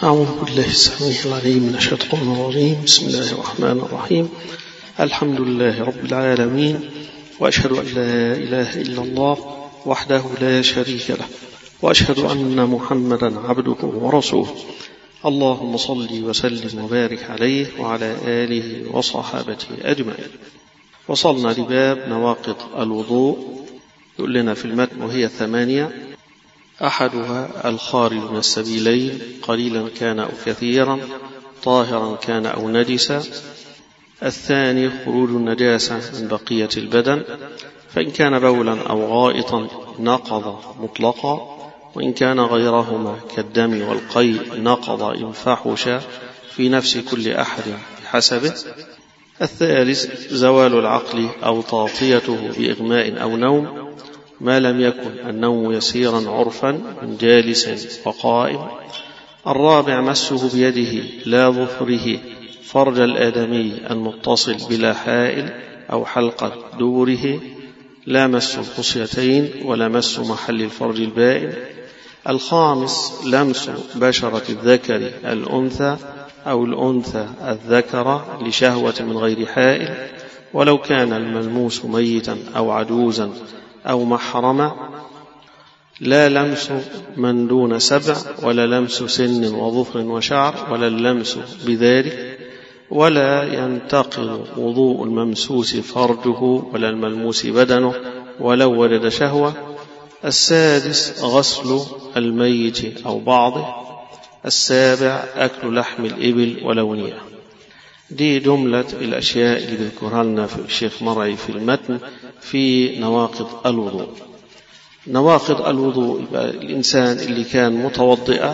أعوذ بالله السميع العليم من الشيطان الرجيم. بسم الله الرحمن الرحيم. الحمد لله رب العالمين، وأشهد أن لا إله إلا الله وحده لا شريك له، وأشهد أن محمدا عبده ورسوله. اللهم صل وسلم وبارك عليه وعلى آله وصحابته أجمعين. وصلنا لباب نواقض الوضوء. يقول لنا في المتن وهي 8: أحدها الخارج من السبيلين قليلا كان أو كثيرا، طاهرا كان أو نجسا. الثاني خروج النجاسة من بقية البدن، فإن كان بولا أو غائطا نقض مطلقا، وإن كان غيرهما كالدم والقيء نقض إن فحش في نفس كل أحد بحسبه. الثالث زوال العقل أو تغطيته بإغماء أو نوم، ما لم يكن النوم يسيرا عرفا من جالس وقائم. الرابع مسه بيده لا ظفره فرج الآدمي المتصل بلا حائل أو حلقة دوره، لا مس الخصيتين ولا مس محل الفرج البائن. الخامس لمس بشرة الذكر الأنثى أو الأنثى الذكر لشهوة من غير حائل، ولو كان الملموس ميتا أو عجوزا أو محرما. لا لمس من دون 7، ولا لمس سن وظفر وشعر، ولا اللمس بذلك. ولا ينتقض وضوء الممسوس فرجه ولا الملموس بدنه ولو وجد شهوة. السادس غسل الميت أو بعضه. السابع أكل لحم الإبل ولونها. دي جملة الأشياء اللي بذكرها لنا في الشيخ مرعي في المتن في نواقض الوضوء. نواقض الوضوء الإنسان اللي كان متوضئا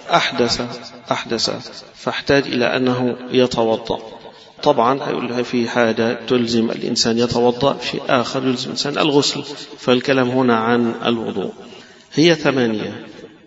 أحدث فاحتاج إلى أنه يتوضأ. طبعا هيقول في حاجة تلزم الإنسان يتوضأ، شيء آخر يلزم الإنسان الغسل، فالكلام هنا عن الوضوء. هي 8: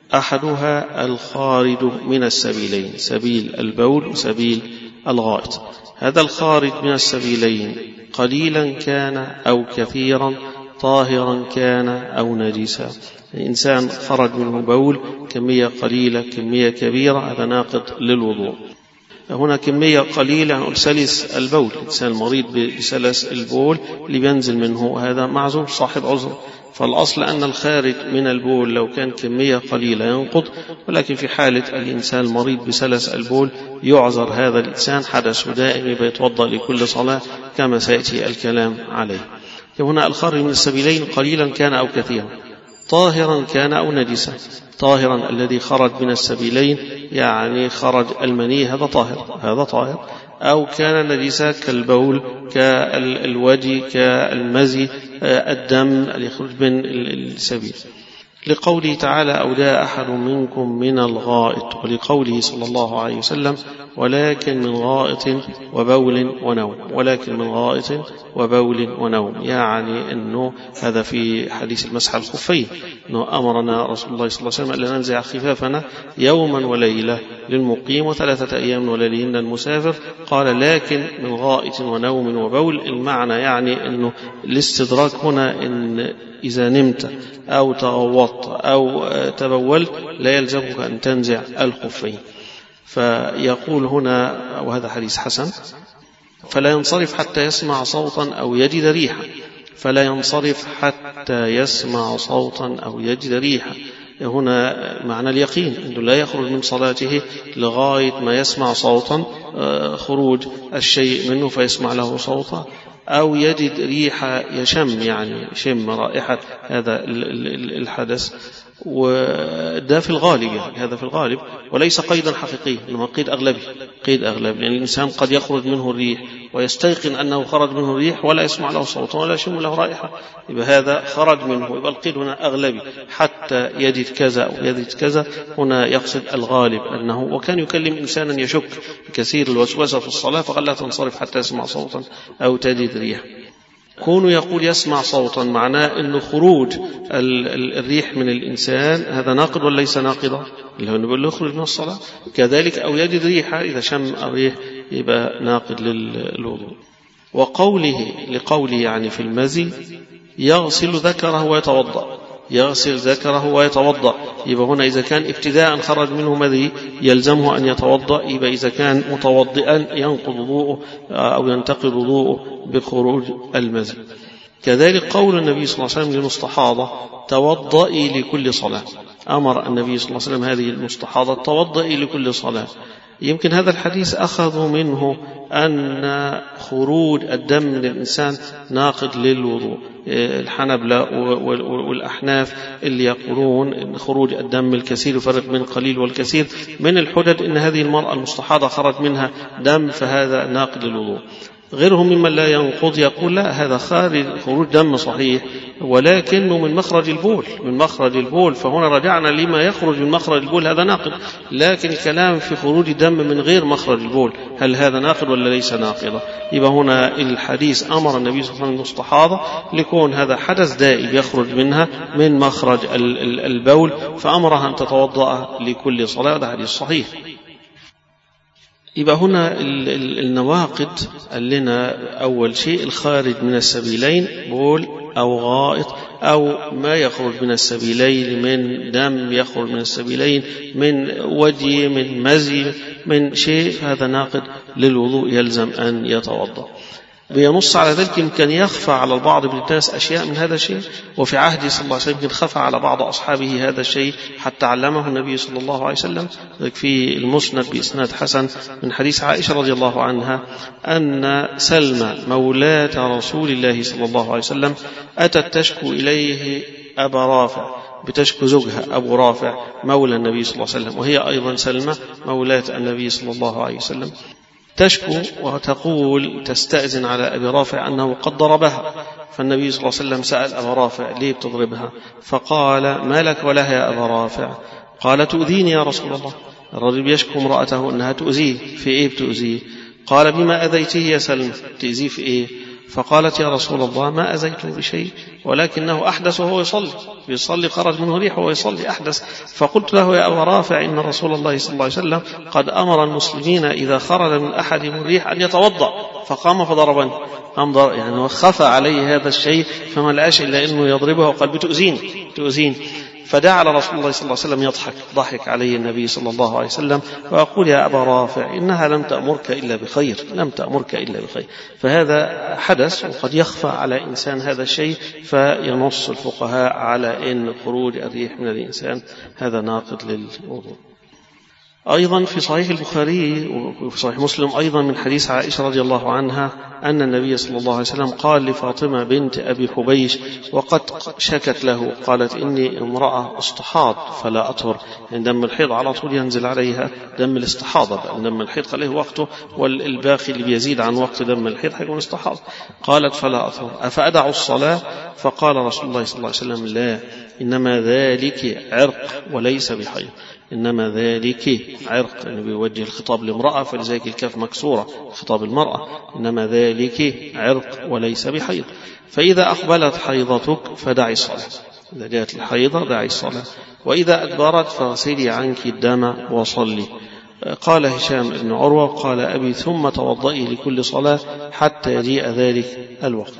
أحدها الخارج من السبيلين، سبيل البول وسبيل الغائط. هذا الخارج من السبيلين قليلا كان أو كثيرا، طاهرا كان أو نجسا. الإنسان خرج منه بول كمية قليلة كمية كبيرة، هذا ناقض للوضوء. هنا كمية قليلة نقول سلس البول، الإنسان المريض بسلس البول اللي بينزل منه هذا معذور صاحب عذر. فالأصل أن الخارج من البول لو كان كمية قليلة ينقض، ولكن في حالة الإنسان المريض بسلس البول يعذر هذا الإنسان، حدث دائم بيتوضأ لكل صلاة كما سيأتي الكلام عليه. هنا الخارج من السبيلين قليلا كان أو كثيرا، طاهرا كان أو نجسا. طاهرا الذي خرج من السبيلين يعني خرج المني، هذا طاهر، أو كان نجسا كالبول كالوجه كالمزي الدم اللي يخرج من السبيل، لقوله تعالى أو جاء أحد منكم من الغائط، ولقوله صلى الله عليه وسلم ولكن من غائط وبول ونوم. ولكن من غائط وبول ونوم يعني أنه هذا في حديث المسح الخفين، أنه أمرنا رسول الله صلى الله عليه وسلم أن ننزع خفافنا يوما وليلة للمقيم و3 أيام وليلهن المسافر. قال لكن من غائط ونوم وبول. المعنى يعني أنه الاستدراك هنا أن إذا نمت أو تغوطت أو تبولت لا يلزمك أن تنزع الخفين. فيقول هنا وهذا حديث حسن: فلا ينصرف حتى يسمع صوتا أو يجد ريحا. فلا ينصرف حتى يسمع صوتا أو يجد ريحا. هنا معنى اليقين أنه لا يخرج من صلاته لغاية ما يسمع صوتا، خروج الشيء منه فيسمع له صوتا، أو يجد ريحة يشم يعني يشم رائحة هذا الحدث. وده في الغالب يعني هذا في الغالب وليس قيدا حقيقي، إنما قيد أغلبي. لأن الإنسان قد يخرج منه الريح ويستيقن أنه خرج منه الريح ولا يسمع له صوت ولا يشم له رائحة، يبقى هذا خرج منه، يبقى القيد هنا أغلبي حتى يجد كذا أو يجد كذا. هنا يقصد الغالب أنه وكان يكلم إنسانا يشك كثير الوسوسة في الصلاة، فقال لا تنصرف حتى يسمع صوتا أو تجد ريح. كونه يقول يسمع صوتا معناه أنه خروج الريح من الإنسان هذا ناقض ولا ليس ناقضا، اللي هو نقول له يخرج من الصلاة. كذلك أو يجد ريحة، إذا شم الريح يبقى ناقض للوضوء. وقوله لقوله يعني في المزي يغسل ذكره ويتوضأ، يغسل ذكره ويتوضأ. يبقى هنا إذا كان ابتداء خرج منه مذي يلزمه أن يتوضأ. يبقى إذا كان متوضئا ينقض وضوءه أو ينتقض وضوءه بخروج المذي. كذلك قول النبي صلى الله عليه وسلم للمستحاضة توضئي لكل صلاة. أمر النبي صلى الله عليه وسلم هذه المستحاضة توضئي لكل صلاة. يمكن هذا الحديث أخذوا منه أن خروج الدم من الإنسان ناقض للوضوء. الحنبلة والأحناف اللي يقولون أن خروج الدم الكثير يفرق بين القليل والكثير من الحجج أن هذه المرأة المستحاضة خرج منها دم فهذا ناقض للوضوء. غيرهم ممن لا ينقض يقول لا، هذا خروج دم صحيح ولكنه من مخرج البول، فهنا رجعنا لما يخرج من مخرج البول هذا ناقض. لكن الكلام في خروج الدم من غير مخرج البول هل هذا ناقض ولا ليس ناقضا؟ يبقى هنا الحديث أمر النبي صلى الله عليه وسلم المستحاضة لكون هذا حدث دائم يخرج منها من مخرج البول فأمرها أن تتوضأ لكل صلاة. هذا حديث صحيح. يبقى هنا النواقض لنا أول شيء الخارج من السبيلين بول أو غائط أو ما يخرج من السبيلين من دم يخرج من السبيلين من ودي من مزي من شيء هذا ناقض للوضوء يلزم أن يتوضأ. بينص على ذلك يمكن يخفى على البعض من الناس أشياء من هذا الشيء، وفي عهده صلى الله عليه وسلم يمكن خفى على بعض أصحابه هذا الشيء حتى علمه النبي صلى الله عليه وسلم. في المسند بإسناد حسن من حديث عائشة رضي الله عنها أن سلمى مولاة رسول الله صلى الله عليه وسلم أتت تشكو إليه أبا رافع، بتشكو زوجها أبو رافع مولى النبي صلى الله عليه وسلم، وهي أيضا سلمى مولاة النبي صلى الله عليه وسلم، تشكو وتقول تستأذن على أبي رافع أنه قد ضربها. فالنبي صلى الله عليه وسلم سأل أبا رافع ليه بتضربها؟ فقال ما لك ولها يا أبا رافع؟ قال تؤذيني يا رسول الله. الرجل يشكو امرأته أنها تؤذيه. في إيه بتؤذيه؟ قال بما أذيته يا سلمى، تؤذيه في إيه؟ فقالت يا رسول الله ما أذيته بشيء ولكنه أحدث وهو يصلي خرج منه ريح وهو يصلي أحدث. فقلت له يا أبا رافع إن رسول الله صلى الله عليه وسلم قد أمر المسلمين إذا خرج من أحدهم الريح أن يتوضأ، فقام فضربني. يعني خفى عليه هذا الشيء فما لقاش إلا أنه يضربه وقال بتؤذين. فدعا رسول الله صلى الله عليه وسلم يضحك، ضحك عليه النبي صلى الله عليه وسلم وأقول يا أبا رافع إنها لم تأمرك إلا بخير. فهذا حدث وقد يخفى على إنسان هذا الشيء، فينص الفقهاء على أن خروج الريح من الإنسان هذا ناقض للوضوء. أيضا في صحيح البخاري وفي صحيح مسلم أيضا من حديث عائشة رضي الله عنها أن النبي صلى الله عليه وسلم قال لفاطمة بنت أبي حبيش وقد شكت له، قالت إني امرأة استحاض فلا أطهر. يعني دم الحيض على طول ينزل عليها دم الاستحاضة، دم الحيض عليه وقته والباقي اللي بيزيد عن وقت دم الحيض حيكون استحاض. قالت فلا أطهر أفأدع الصلاة؟ فقال رسول الله صلى الله عليه وسلم لا، إنما ذلك عرق وليس بحيض. إنما ذلك عرق، يعني بيوجه الخطاب لامرأة فلذلك الكاف مكسورة خطاب المرأة، إنما ذلك عرق وليس بحيض. فإذا أقبلت حيضتك فدعي الصلاة، إذا جاءت الحيضة دعي الصلاة، وإذا أدبرت فاغسلي عنك الدم وصلي. قال هشام بن عروة قال أبي ثم توضئي لكل صلاة حتى يجيء ذلك الوقت.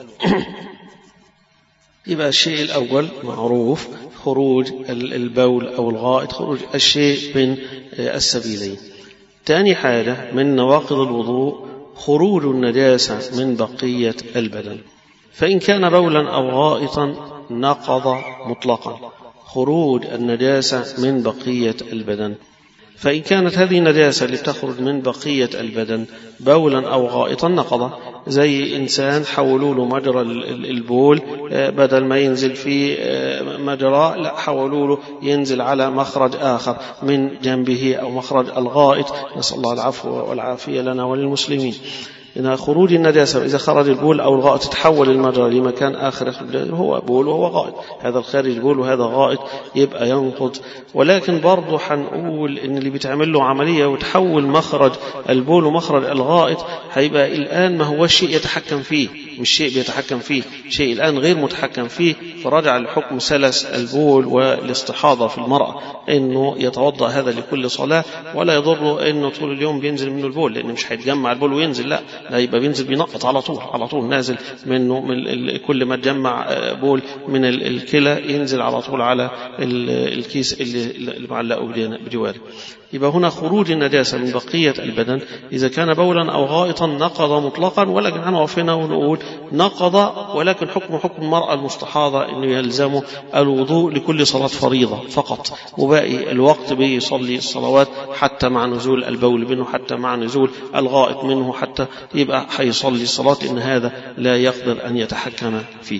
يبقى الشيء الأول معروف خروج البول أو الغائط، خروج الشيء من السبيلين. ثاني حالة من نواقض الوضوء خروج النجاسة من بقية البدن، فإن كان بولا أو غائطا نقض مطلقا. خروج النجاسة من بقية البدن، فإن كانت هذه النجاسة اللي تخرج من بقية البدن بولا أو غائطا نقض. زي إنسان حولوا له مجرى البول بدل ما ينزل في مجرى لا حولوا له ينزل على مخرج آخر من جنبه أو مخرج الغائط، نسأل الله العفو والعافية لنا وللمسلمين. إن خروج النجاسة إذا خرج البول أو الغائط تحول المجرى لمكان آخر هو بول وهو غائط، هذا الخارج بول وهذا غائط يبقى ينقض. ولكن برضو حنقول إن اللي بتعمل له عملية وتحول مخرج البول ومخرج الغائط هيبقى الآن ما هو الشيء يتحكم فيه، مش شيء بيتحكم فيه، شيء الآن غير متحكم فيه، فرجع لحكم سلس البول والاستحاضة في المرأة إنه يتوضأ هذا لكل صلاة، ولا يضره إنه طول اليوم بينزل منه البول، لأنه مش هيتجمع البول وينزل، لا يبقى بينزل بينقط على طول نازل منه، من كل ما تجمع بول من الكلى ينزل على طول على الكيس اللي معلقه بجواره. يبقى هنا خروج النجاسة من بقية البدن إذا كان بولا أو غائطا نقض مطلقا، ولكن هنقف هنا ونقول نقض، ولكن حكم المرأة المستحاضة إنه يلزمه الوضوء لكل صلاة فريضة فقط، وباقي الوقت بيصلي الصلوات حتى مع نزول البول منه، حتى مع نزول الغائط منه، حتى يبقى حيصلي الصلاة، إن هذا لا يقدر أن يتحكم فيه.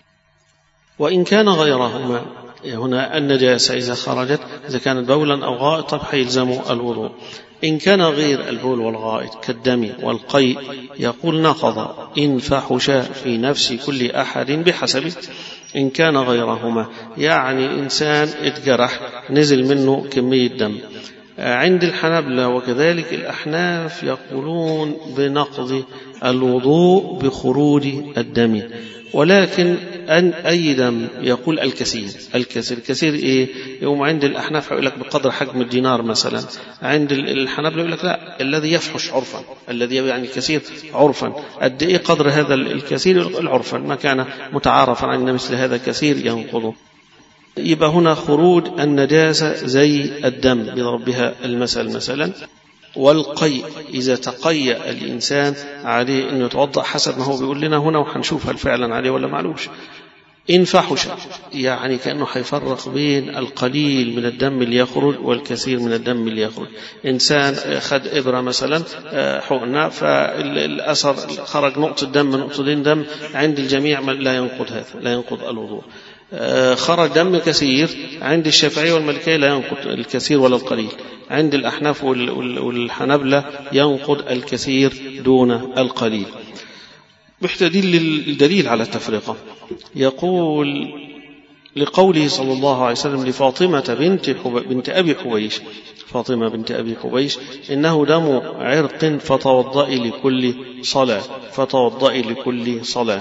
وإن كان غيرهما، هنا النجاسة إذا خرجت إذا كانت بولا أو غائطا حيلزم الوضوء. إن كان غير البول والغائط كالدم والقيء يقول نقض إن فحش في نفس كل أحد بحسبه. إن كان غيرهما يعني إنسان اتجرح نزل منه كمية دم، عند الحنابلة وكذلك الأحناف يقولون بنقض الوضوء بخروج الدم، ولكن أي دم يقول الكثير إيه؟ يوم عند الأحناف يقول لك بقدر حجم الدينار مثلا، عند الحنابلة يقول لك لا، الذي يفحش عرفا، الذي يعني كثير عرفا، قد إيه قدر هذا الكثير العرفا، ما كان متعارفا عن مثل هذا كثير ينقضه. يبقى هنا خروج النجاسة زي الدم بضربها المثل مثلا. والقيء إذا تقيأ الإنسان عليه أن يتوضأ حسب ما هو بيقول لنا هنا، وحنشوف هل فعلا عليه ولا معلوش. إن فحش يعني كأنه حيفرق بين القليل من الدم اللي يخرج والكثير من الدم اللي يخرج. إنسان خد إبرة مثلا حقنة، فالأثر خرج نقطة دم نقطتين دم، عند الجميع لا ينقض هذا، لا ينقض الوضوء. خرج دم كثير عند الشافعية والمالكية لا ينقض الكثير ولا القليل، عند الأحناف والحنابلة ينقض الكثير دون القليل. محتاجين للدليل على التفرقة. يقول لقوله صلى الله عليه وسلم لفاطمة بنت أبي حبيش، فاطمة بنت أبي حبيش إنه دم عرق فتوضئي لكل صلاة.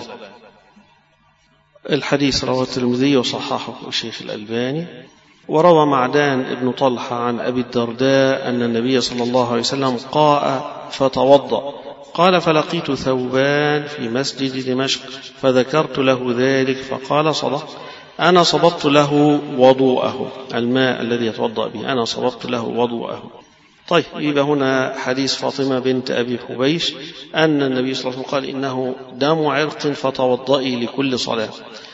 الحديث رواه الترمذي وصححه الشيخ الألباني. وروى معدان ابن طلحة عن أبي الدرداء أن النبي صلى الله عليه وسلم قاء فتوضأ، قال فلقيت ثوبان في مسجد دمشق فذكرت له ذلك فقال صدق، أنا صببت له وضوءه، الماء الذي يتوضأ به أنا صببت له وضوءه. طيب، يبقى هنا حديث فاطمة بنت أبي حبيش أن النبي صلى الله عليه وسلم قال إنه دم عرق فتوضئي لكل صلاة.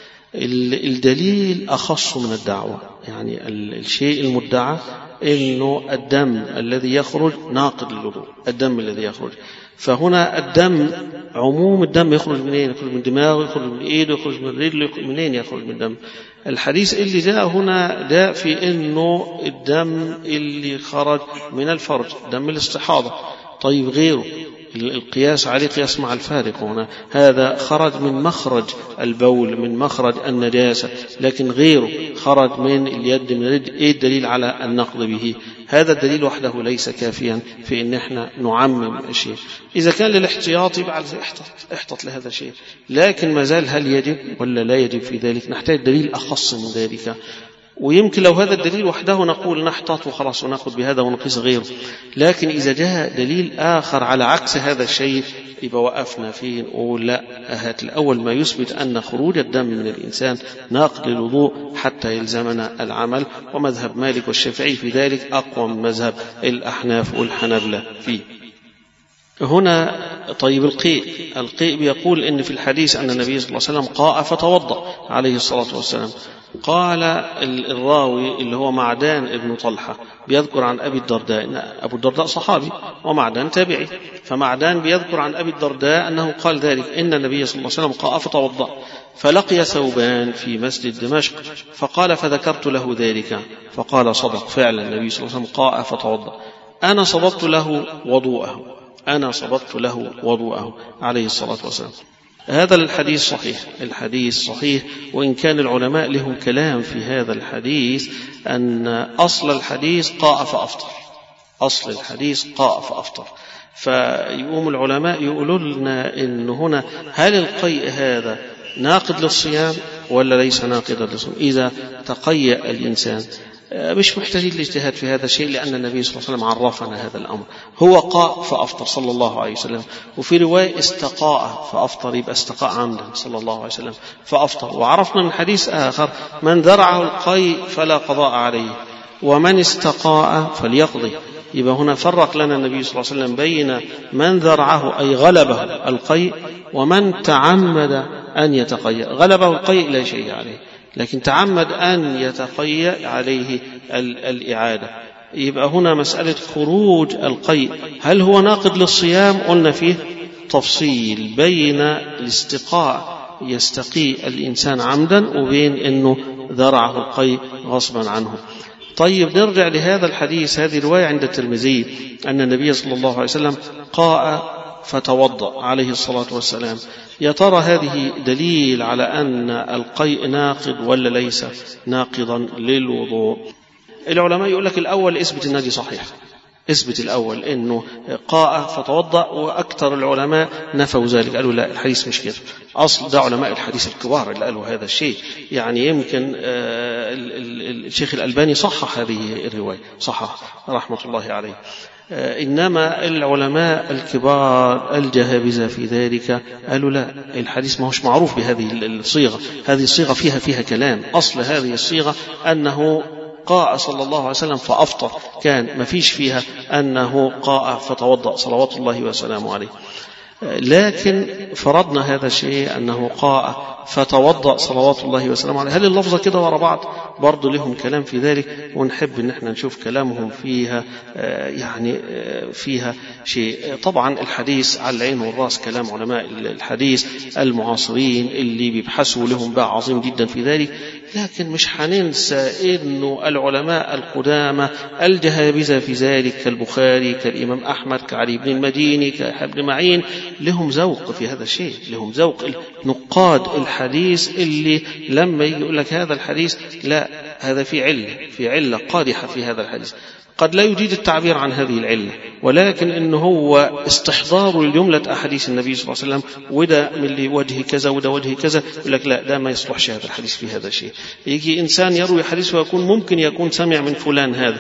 الدليل أخص من الدعوة، يعني الشيء المدعى إنه الدم الذي يخرج ناقض للوضوء، الدم الذي يخرج، فهنا الدم عموم الدم يخرج منين؟ يخرج من دماغه، يخرج من إيده، يخرج من رجله، منين يخرج من الدم؟ الحديث اللي جاء هنا جاء في إنه الدم اللي خرج من الفرج دم الاستحاضة. طيب غيره القياس عليه قياس مع الفارق، هنا هذا خرج من مخرج البول، من مخرج النجاسة، لكن غيره خرج من اليد، من اليد. ايه الدليل على النقض به؟ هذا الدليل وحده ليس كافيا في ان احنا نعمم الشيء. اذا كان للاحتياط يبقى احتط لهذا الشيء، لكن ما زال هل يجب ولا لا يجب في ذلك؟ نحتاج دليل اخص من ذلك. ويمكن لو هذا الدليل وحده نقول نحتاط وخلاص ونأخذ بهذا ونقيس غيره، لكن إذا جاء دليل آخر على عكس هذا الشيء يبقى وقفنا فيه نقول لا، هات الأول ما يثبت أن خروج الدم من الإنسان ناقض للوضوء حتى يلزمنا العمل. ومذهب مالك والشافعي في ذلك أقوى من مذهب الأحناف والحنابلة فيه. هنا طيب القيء بيقول إن في الحديث أن النبي صلى الله عليه وسلم قاء فتوضأ عليه الصلاة والسلام. قال الراوي اللي هو معدان ابن طلحة بيذكر عن أبي الدرداء، إن أبو الدرداء صحابي ومعدان تابعي، فمعدان بيذكر عن أبي الدرداء أنه قال ذلك إن النبي صلى الله عليه وسلم قاء فتوضأ فلقي ثوبان في مسجد دمشق فقال فذكرت له ذلك فقال صدق، فعلا النبي صلى الله عليه وسلم قاء فتوضأ، أنا صببت له وضوءه عليه الصلاة والسلام. هذا الحديث صحيح، وإن كان العلماء لهم كلام في هذا الحديث أن أصل الحديث قاء فأفطر، أصل الحديث قاء فأفطر. فيقوم العلماء يقولوا لنا إن هنا هل القيء هذا ناقض للصيام ولا ليس ناقضا للصيام؟ إذا تقيأ الإنسان مش محتاجين الاجتهاد في هذا الشيء، لأن النبي صلى الله عليه وسلم عرفنا هذا الأمر. هو قاء فأفطر صلى الله عليه وسلم، وفي رواية استقاء فأفطر، يبقى استقاء عمدا صلى الله عليه وسلم فأفطر. وعرفنا من حديث آخر من ذرعه القيء فلا قضاء عليه ومن استقاء فليقضي. يبقى هنا فرق لنا النبي صلى الله عليه وسلم بين من ذرعه أي غلبه القيء ومن تعمد أن يتقيأ. غلبه القيء لا شيء عليه، لكن تعمد أن يتقيأ عليه الإعادة. يبقى هنا مسألة خروج القيء هل هو ناقض للصيام؟ قلنا فيه تفصيل بين الاستقاء يستقي الإنسان عمدا وبين أنه ذرعه القيء غصبا عنه. طيب نرجع لهذا الحديث. هذه رواية عند الترمذي أن النبي صلى الله عليه وسلم قاء فتوضأ عليه الصلاة والسلام. يا ترى هذه دليل على أن القيء ناقض ولا ليس ناقضا للوضوء؟ العلماء يقول لك الأول اثبت النادي صحيح، اثبت الأول أنه قاء فتوضأ، وأكثر العلماء نفوا ذلك، قالوا لا الحديث مش كده. أصل ده علماء الحديث الكبار اللي قالوا هذا الشيء. يعني يمكن الشيخ الألباني صحح هذه الرواية، صحح رحمة الله عليه. إنما العلماء الكبار الجهابذة في ذلك قالوا لا، الحديث ما هوش معروف بهذه الصيغة. هذه الصيغة فيها كلام. أصل هذه الصيغة أنه قاء صلى الله عليه وسلم فأفطر، كان ما فيش فيها أنه قاء فتوضأ صلوات الله وسلامه عليه. لكن فرضنا هذا الشيء أنه قاء فتوضأ صلوات الله وسلامه عليه. هل اللفظة كده ورا بعض؟ برضو لهم كلام في ذلك، ونحب أن احنا نشوف كلامهم فيها، يعني فيها شيء. طبعا الحديث على العين والرأس كلام علماء الحديث المعاصرين اللي بيبحثوا لهم باع عظيم جدا في ذلك، لكن مش هننسى أنه العلماء القدامى الجهابذة في ذلك كالبخاري كالإمام أحمد كعلي بن المديني كابن معين لهم ذوق في هذا الشيء، لهم ذوق. نقاد الحديث اللي لما يجي يقول لك هذا الحديث لا، هذا في علة قادحة في هذا الحديث، قد لا يجيد التعبير عن هذه العلة، ولكن إنه هو استحضار لجملة أحاديث النبي صلى الله عليه وسلم، وده من وجه كذا وده وجه كذا، يقول لك لا، ده ما يصلحش هذا الحديث في هذا الشيء. يجي إنسان يروي حديث ويكون ممكن يكون سمع من فلان هذا،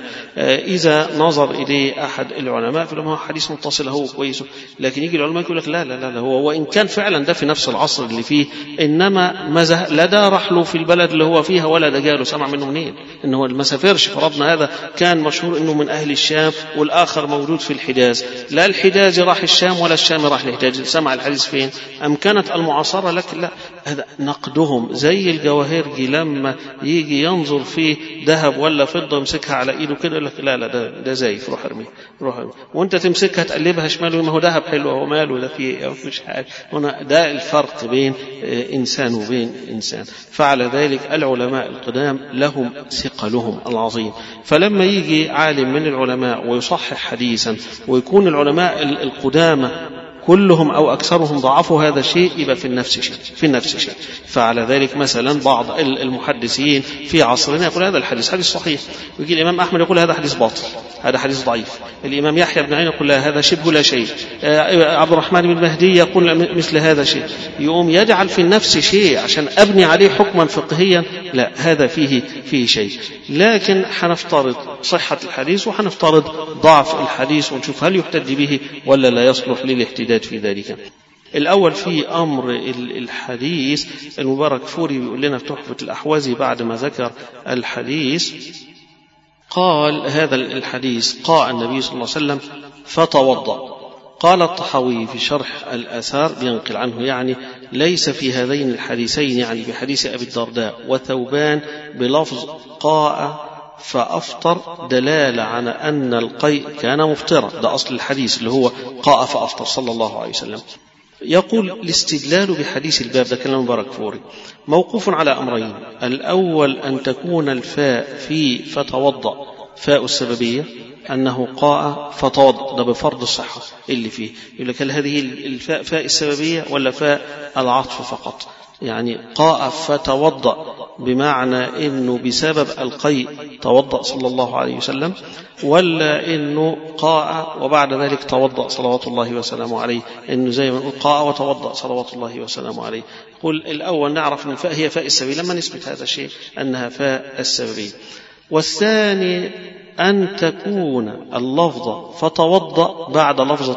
إذا نظر إليه أحد العلماء فلما هو حديث متصل هو كويس، لكن يجي العلماء يقول لك لا لا لا، هو وإن كان فعلا ده في نفس العصر اللي فيه، إنما لا ده رحله في البلد اللي هو فيها ولا ده جاله، سمع منه منين؟ إنه هو ما سافرش. فرضنا هذا كان مشهور إنه من أهل الشام والآخر موجود في الحجاز، لا الحجاز راح الشام ولا الشام راح الحجاز، سمع الحديث فين؟ أم كانت المعاصرة لك؟ لا، هذا نقدهم زي الجواهرجي لما يجي ينظر في ذهب ولا فضة يمسكها على إيده كده يقول لك لا لا، ده زيف، روح ارميه، روح ارميه. وانت تمسكها تقلبها شمال، ما هو ذهب حلو، هو ماله ده فيه مش حاجة. هنا ده الفرق بين إنسان وبين إنسان. فعلى ذلك العلماء القدام لهم ثقلهم العظيم. فلما يجي عالم من العلماء ويصحح حديثا ويكون العلماء القدامى كلهم أو أكثرهم ضعفوا هذا الشيء، يبقى في النفس شيء. فعلى ذلك مثلا بعض المحدثين في عصرنا يقول هذا الحديث حديث صحيح، ويجي الإمام أحمد يقول هذا حديث باطل، هذا حديث ضعيف. الإمام يحيى بن عين يقول هذا شبه لا شيء. عبد الرحمن بن مهدي يقول مثل هذا شيء. يقوم يجعل في النفس شيء عشان أبني عليه حكما فقهيا، لا، هذا فيه شيء. لكن حنفترض صحة الحديث وحنفترض ضعف الحديث ونشوف هل يحتج به ولا لا يصلح للاحتجاج في ذلك. الأول في أمر الحديث، المبارك فوري يقول لنا في تحفة الأحوازي بعد ما ذكر الحديث قال هذا الحديث قاء النبي صلى الله عليه وسلم فتوضأ. قال الطحاوي في شرح الآثار بينقل عنه يعني ليس في هذين الحديثين، يعني بحديث أبي الدرداء وثوبان بلفظ قاء فأفطر دلالة على أن القيء كان مفطرا. ده أصل الحديث اللي هو قاء فأفطر صلى الله عليه وسلم. يقول الاستدلال بحديث الباب، ده كلام مبارك فوري، موقوف على أمرين. الأول أن تكون الفاء في فتوضأ فاء السببية، أنه قاء فتوضأ، ده بفرض الصحة اللي فيه. يقول لك هل هذه الفاء فاء السببية ولا فاء العطف فقط؟ يعني قاء فتوضأ بمعنى إنه بسبب القيء توضأ صلى الله عليه وسلم، ولا إنه قاء وبعد ذلك توضأ صلوات الله وسلامه عليه، إنه زي ما نقول قاء وتوضأ صلوات الله وسلامه عليه. قل الأول نعرف أن الفاء هي فاء السببية لما نثبت هذا الشيء أنها فاء السببية. والثاني أن تكون اللفظة فتوضأ بعد لفظة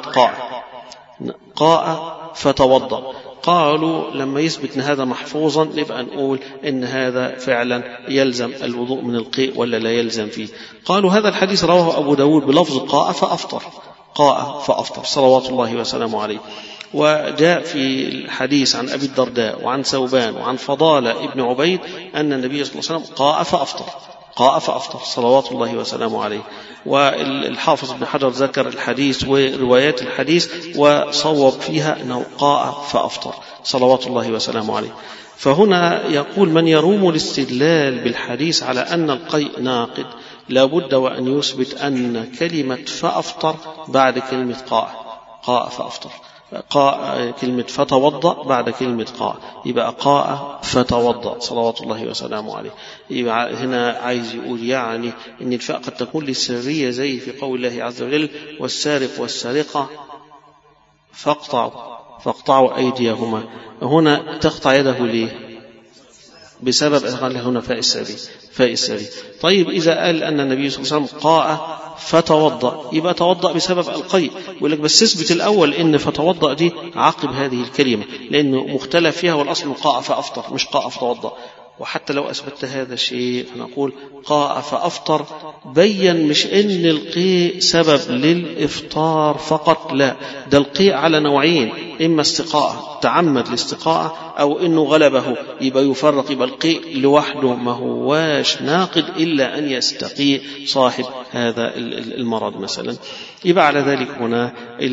قاء فتوضأ. قالوا لما يثبت هذا محفوظا نبقى نقول إن هذا فعلا يلزم الوضوء من القيء ولا لا يلزم فيه. قالوا هذا الحديث رواه أبو داود بلفظ قاء فأفطر صلوات الله وسلامه عليه. وجاء في الحديث عن أبي الدرداء وعن ثوبان وعن فضالة ابن عبيد أن النبي صلى الله عليه وسلم قاء فأفطر صلوات الله وسلامه عليه. والحافظ ابن حجر ذكر الحديث وروايات الحديث وصوب فيها أنه قاء فأفطر صلوات الله وسلامه عليه. فهنا يقول من يروم الاستدلال بالحديث على أن القيء ناقض لابد وأن يثبت أن كلمة فأفطر بعد كلمة قاء فأفطر، كلمة فتوضأ بعد كلمة قاء، يبقى قاء فتوضأ صلوات الله وسلامه عليه. يبقى هنا عايز يقول يعني إن الفاء قد تكون للسرية زي في قول الله عز وجل والسارق والسارقة فاقطعوا أيديهما. هنا تقطع يده ليه؟ بسبب قال هنا فاء السري. طيب إذا قال أن النبي صلى الله عليه وسلم قاء فتوضأ يبقى توضأ بسبب القيء، يقول لك بس اثبت الأول إن فتوضأ دي عقب هذه الكلمة لأنه مختلف فيها، والأصل قاء فأفطر مش قاء فتوضأ. وحتى لو أثبت هذا الشيء فنقول قاء فأفطر بين مش إن القيء سبب للإفطار فقط، لا ده القيء على نوعين، إما استقاء تعمد الاستقاء أو إنه غلبه، يبقى يفرق، يبقى القيء لوحده ما هواش ناقض إلا أن يستقيء صاحب هذا المرض مثلا. يبقى على ذلك هنا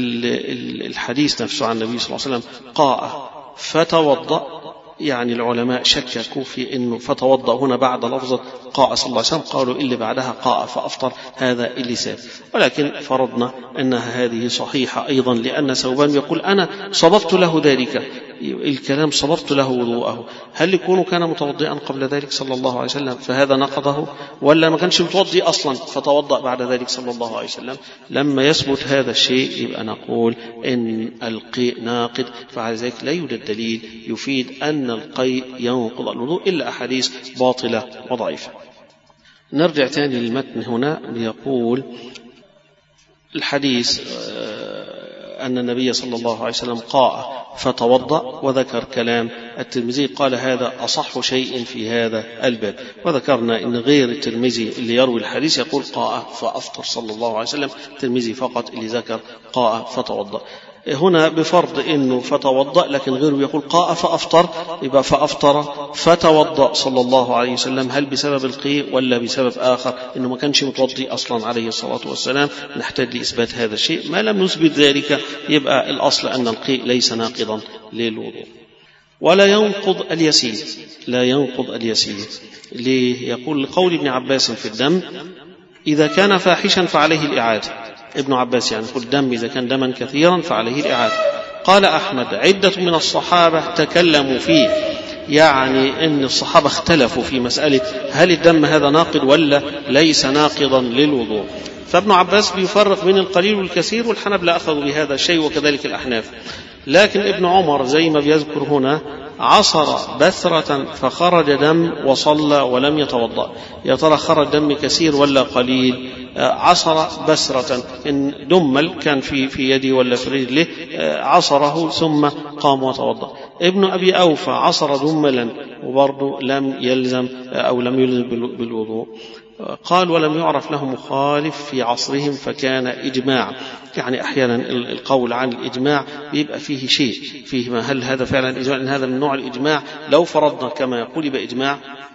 الحديث نفسه عن النبي صلى الله عليه وسلم قاء فتوضأ، يعني العلماء شككوا في أنه فتوضأ هنا بعد لفظة قاء صلى الله عليه وسلم، قالوا اللي بعدها قاء فأفطر هذا اللي ساب، ولكن فرضنا أنها هذه صحيحة أيضا لأن ثوبان يقول أنا صببت له ذلك، الكلام صببت له وضوءه. هل يكون كان متوضئا قبل ذلك صلى الله عليه وسلم فهذا نقضه، ولا ما كانش متوضئ أصلا فتوضأ بعد ذلك صلى الله عليه وسلم؟ لما يثبت هذا الشيء يبقى نقول إن القيء ناقض، فعلى ذلك لا يوجد دليل يفيد أن القيء ينقض الوضوء إلا أحاديث باطلة وضعيفة. نرجع تاني للمتن هنا، بيقول الحديث أن النبي صلى الله عليه وسلم قاء فتوضأ، وذكر كلام الترمذي قال هذا أصح شيء في هذا الباب، وذكرنا إن غير الترمذي اللي يروي الحديث يقول قاء فأفطر صلى الله عليه وسلم، الترمذي فقط اللي ذكر قاء فتوضأ. هنا بفرض إنه فتوضأ لكن غيره يقول قاء فأفطر، يبقى فأفطر فتوضأ صلى الله عليه وسلم، هل بسبب القيء ولا بسبب آخر إنه ما كانش متوضي أصلا عليه الصلاة والسلام؟ نحتاج لإثبات هذا الشيء، ما لم نثبت ذلك يبقى الأصل أن القيء ليس ناقضا للوضوء. ولا ينقض اليسير، لا ينقض اليسير ليه؟ يقول لقول ابن عباس في الدم إذا كان فاحشا فعليه الإعادة، ابن عباس يعني يقول الدم إذا كان دما كثيرا فعليه الإعادة. قال أحمد عدة من الصحابة تكلموا فيه، يعني أن الصحابة اختلفوا في مسألة هل الدم هذا ناقض ولا ليس ناقضا للوضوء. فابن عباس بيفرق بين القليل والكثير، والحنابلة أخذوا بهذا الشيء وكذلك الأحناف. لكن ابن عمر زي ما بيذكر هنا عصر بثرة فخرج دم وصلى ولم يتوضأ، يا ترى خرج دم كثير ولا قليل؟ عصر بثرة، إن دمل كان في يدي ولا في رجله عصره ثم قام وتوضأ. ابن أبي أوفى عصر دملا وبرضه لم يلزم بالوضوء. قال ولم يعرف له مخالف في عصرهم فكان إجماع، يعني أحيانا القول عن الإجماع بيبقى فيه شيء فيه ما هل هذا فعلا إجماع، إن هذا من نوع الإجماع لو فرضنا كما يقول يبقى إجماع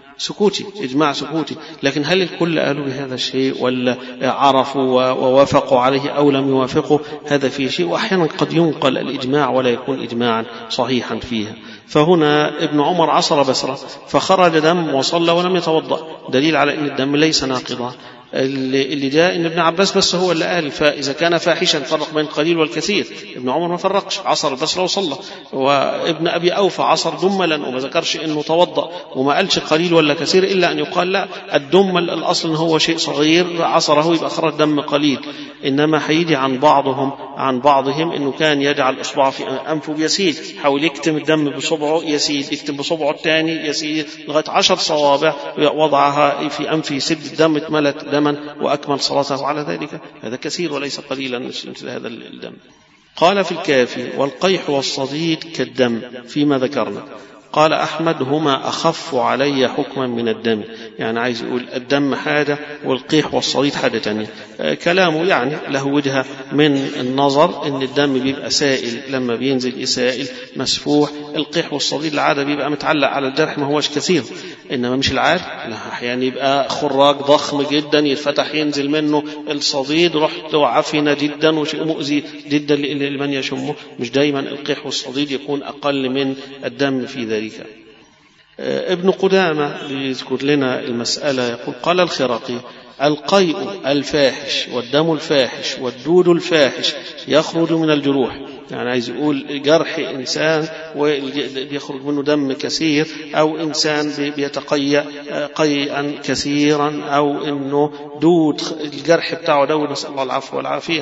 سكوتي، لكن هل الكل قالوا بهذا الشيء ولا عرفوا ووافقوا عليه أو لم يوافقوا؟ هذا فيه شيء، وأحيانا قد ينقل الإجماع ولا يكون إجماعا صحيحا فيها. فهنا ابن عمر عصر بسرة فخرج دم وصلى ولم يتوضأ، دليل على أن الدم ليس ناقضا. اللي جاء إن ابن عباس بس هو اللي قال فإذا كان فاحشا فرق بين القليل والكثير. ابن عمر ما فرقش، عصر البصرة وصلى. وابن أبي أوفى عصر دملا وما ذكرش إنه توضأ وما قالش قليل ولا كثير، إلا أن يقال لا الدمل الأصل هو شيء صغير عصره يبقى خرج دم قليل. إنما هيجي عن بعضهم إنه كان يجعل إصبعه في أنفه يسيل، حاول يكتم الدم بصبعه يسيل، يكتم بصبعه الثاني يسيل لغاية 10 صوابع وضعها في أنفه يسد الدم اتملت دما وأكمل صلاته على ذلك. هذا كثير وليس قليلا مثل هذا الدم. قال في الكافي والقيح والصديد كالدم فيما ذكرنا. قال أحمد هما أخف علي حكما من الدم، يعني عايز يقول الدم حاجة والقيح والصديد حاجة تانية. كلامه يعني له وجهة من النظر إن الدم بيبقى سائل لما بينزل سائل مسفوح، القيح والصديد العادة بيبقى متعلق على الجرح ما هوش كثير، إنما مش العادة لا، أحيانا يبقى خراج ضخم جدا يتفتح ينزل منه الصديد رحت عفنة جدا وشيء مؤذي جدا لمن يشمه. مش دايما القيح والصديد يكون أقل من الدم في ذلك. ابن قدامة يذكر لنا المسألة يقول قال الخرقي القيء الفاحش والدم الفاحش والدود الفاحش يخرج من الجروح، يعني عايز يقول جرح إنسان ويخرج منه دم كثير، أو إنسان بيتقيأ قيئا كثيرا، أو إنه دود الجرح بتاعه دود، نسأل الله العفو والعافية،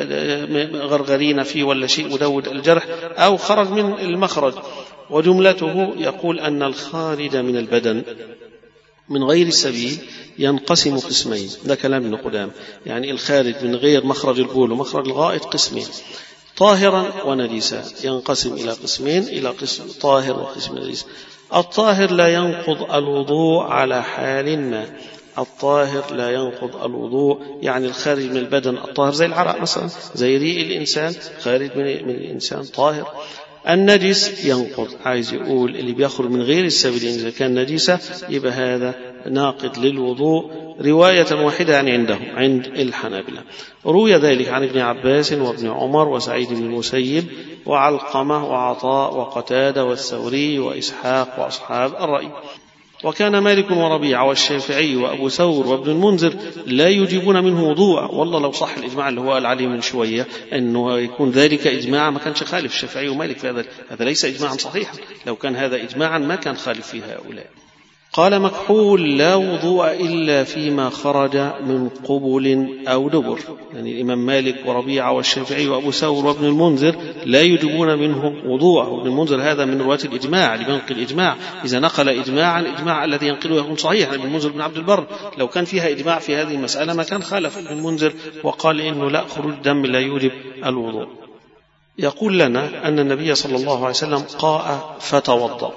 غرغرين فيه ولا شيء ودود الجرح، أو خرج من المخرج. وجملته يقول أن الخارج من البدن من غير السبيل ينقسم قسمين. ده كلام ابن قدامة، يعني الخارج من غير مخرج البول ومخرج الغائط قسمين، طاهرا ونجسا، ينقسم إلى قسمين، إلى قسم طاهر وقسم نجس. الطاهر لا ينقض الوضوء على حال ما، الطاهر لا ينقض الوضوء، يعني الخارج من البدن الطاهر زي العرق مثلا، زي ريق الإنسان خارج من الإنسان طاهر. النجس ينقض، عايز يقول اللي بيخرج من غير السبيلين إذا كان نجسة يبقى هذا ناقض للوضوء، رواية واحدة يعني عندهم عند الحنابلة. روي ذلك عن ابن عباس وابن عمر وسعيد بن المسيب وعلقمة وعطاء وقتادة والثوري وإسحاق وأصحاب الرأي. وكان مالك وربيعة والشافعي وأبو ثور وابن المنذر لا يجيبون منه وضوء. والله لو صح الإجماع اللي هو قال عليه من شوية أنه يكون ذلك إجماع ما كانش خالف الشافعي ومالك في هذا ليس إجماعا صحيحا، لو كان هذا إجماعا ما كان خالف فيه هؤلاء. قال مكحول لا وضوء إلا فيما خرج من قبل أو دبر، يعني الإمام مالك وربيعة والشافعي وأبو ثور وابن المنذر لا يجبون منه وضوء. وابن المنذر هذا من رواة الإجماع اللي بينقل الإجماع، إذا نقل إجماعا الإجماع الذي ينقله يكون صحيح. ابن المنذر بن عبد البر لو كان فيها إجماع في هذه المسألة ما كان خالف ابن المنذر وقال إنه لا، خروج الدم لا يوجب الوضوء. يقول لنا أن النبي صلى الله عليه وسلم قاء فتوضأ،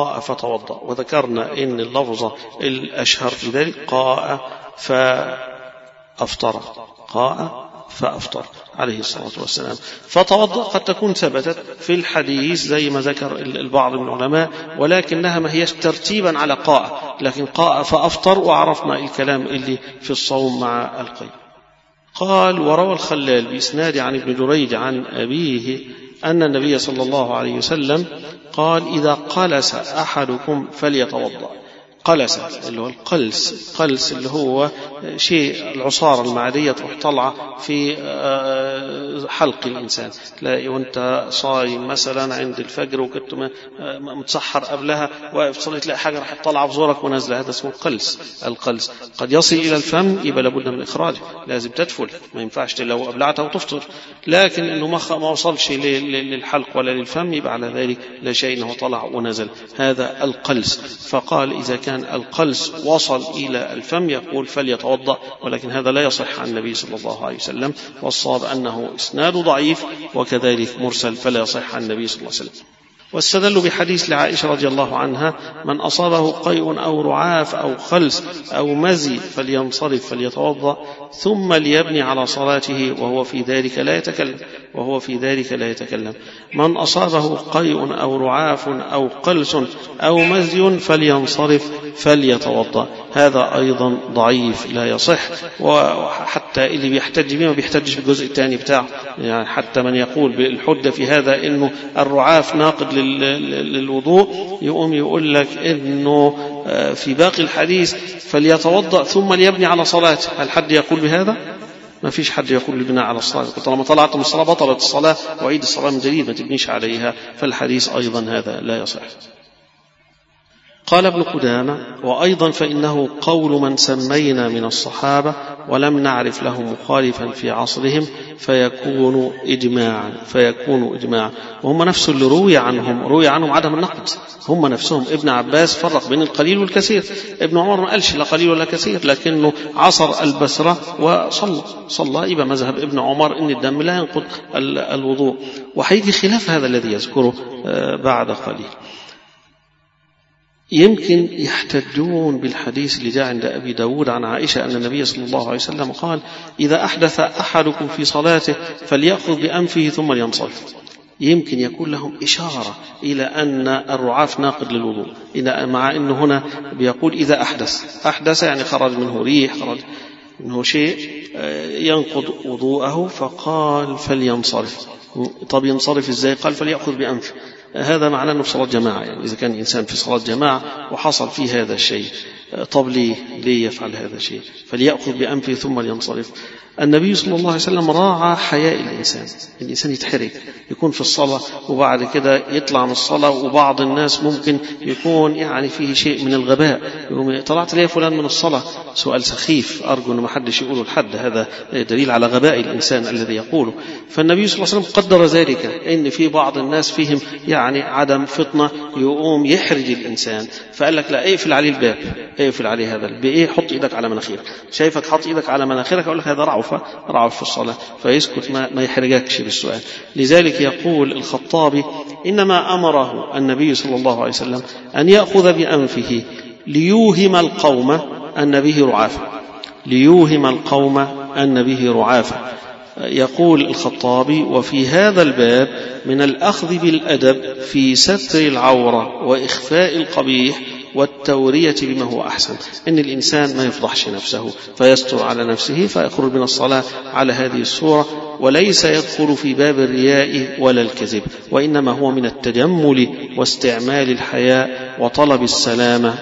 وذكرنا إن اللفظة الأشهر في ذلك قاء فأفطر عليه الصلاة والسلام. فتوضأ قد تكون ثبتت في الحديث زي ما ذكر البعض من العلماء، ولكنها ما هيش ترتيبا على قاء، لكن قاء فأفطر، وعرفنا الكلام اللي في الصوم مع القيء. قال وروى الخلال بإسناد عن ابن جريج عن أبيه أن النبي صلى الله عليه وسلم قال إذا قلس أحدكم فليتوضأ. قلس اللي هو القلس اللي هو شيء العصارة المعدية تروح طلعة في حلق الإنسان، تلاقي وانت صايم مثلا عند الفجر وكنت متسحر قبلها واقف تصلي تلاقي حاجة راح طلعة في زورك ونازلة، هذا اسمه القلس. قد يصل إلى الفم يبقى لابد من إخراجه، لازم تدفل، ما ينفعش لو أبلعته وتفطر، لكن إنه ما وصلش للحلق ولا للفم يبقى على ذلك لا شيء إنه طلع ونزل، هذا القلس. فقال إذا كان القلس وصل إلى الفم يقول فليتوضأ، ولكن هذا لا يصح عن النبي صلى الله عليه وسلم، والصواب أنه إسناد ضعيف وكذلك مرسل فلا يصح عن النبي صلى الله عليه وسلم. واستدلوا بحديث لعائشة رضي الله عنها من أصابه قيء أو رعاف أو خلس أو مزي فلينصرف فليتوضأ ثم ليبني على صلاته وهو في ذلك لا يتكلم. من أصابه قيء أو رعاف أو قلس أو مزي فلينصرف فليتوضأ، هذا أيضا ضعيف لا يصح. وحتى اللي بيحتج به ما بيحتجش بالجزء الثاني بتاعه، يعني حتى من يقول بالحجة في هذا إنه الرعاف ناقض للوضوء يقوم يقول لك إنه في باقي الحديث فليتوضأ ثم ليبني على صلاته. هل حد يقول بهذا؟ ما فيش حد يقول البناء على الصلاة. طالما طلعت من الصلاة بطلت الصلاة وعيد الصلاة من جديد، ما تبنيش عليها. فالحديث أيضا هذا لا يصح. قال ابن قدامة: وأيضا فإنه قول من سمينا من الصحابة ولم نعرف له مخالفا في عصرهم فيكون إجماعا. وهم نفس اللي روي عنهم عدم النقد. هم نفسهم ابن عباس فرق بين القليل والكثير. ابن عمر ما قالش لا قليل ولا كثير، لكنه عصر البصرة وصلى. يبقى مذهب ابن عمر إن الدم لا ينقض الوضوء. وحيجي خلاف هذا الذي يذكره بعد قليل. يمكن يحتجون بالحديث اللي جاء عند أبي داود عن عائشة أن النبي صلى الله عليه وسلم قال: إذا أحدث أحدكم في صلاته فليأخذ بأنفه ثم لينصرف. يمكن يكون لهم إشارة إلى أن الرعاف ناقض للوضوء، مع أنه هنا بيقول إذا أحدث يعني خرج منه ريح، خرج منه شيء ينقض وضوءه، فقال فلينصرف. طب ينصرف إزاي؟ قال فليأخذ بأنفه. هذا معناه أنه في صلاة جماعة، يعني إذا كان إنسان في صلاة جماعة وحصل فيه هذا الشيء، طب ليه يفعل هذا الشيء؟ فليأخذ بأنفه ثم لينصرف. النبي صلى الله عليه وسلم راعى حياء الإنسان يتحرك، يكون في الصلاة وبعد كده يطلع من الصلاة، وبعض الناس ممكن يكون يعني فيه شيء من الغباء، يقوم طلعت ليه فلان من الصلاة؟ سؤال سخيف أرجو أن ما حدش يقوله لحد، هذا دليل على غباء الإنسان الذي يقوله. فالنبي صلى الله عليه وسلم قدر ذلك، إن في بعض الناس فيهم يعني عدم فطنة يقوم يحرج الإنسان، فقال لك لا اقفل عليه الباب، اقفل عليه هذا بإيه؟ حط إيدك على مناخيرك. شايفك حط إيدك على مناخيرك أقول لك هذا رعف في الصلاة، فيسكت ما يحرجكش بالسؤال. لذلك يقول الخطابي: إنما أمره النبي صلى الله عليه وسلم أن يأخذ بأنفه ليوهم القوم أن به رعافة. يقول الخطابي: وفي هذا الباب من الأخذ بالأدب في ستر العورة وإخفاء القبيح والتورية بما هو أحسن، إن الإنسان ما يفضحش نفسه فيستر على نفسه فيخرج من الصلاة على هذه الصورة، وليس يدخل في باب الرياء ولا الكذب، وإنما هو من التجمل واستعمال الحياء وطلب السلامة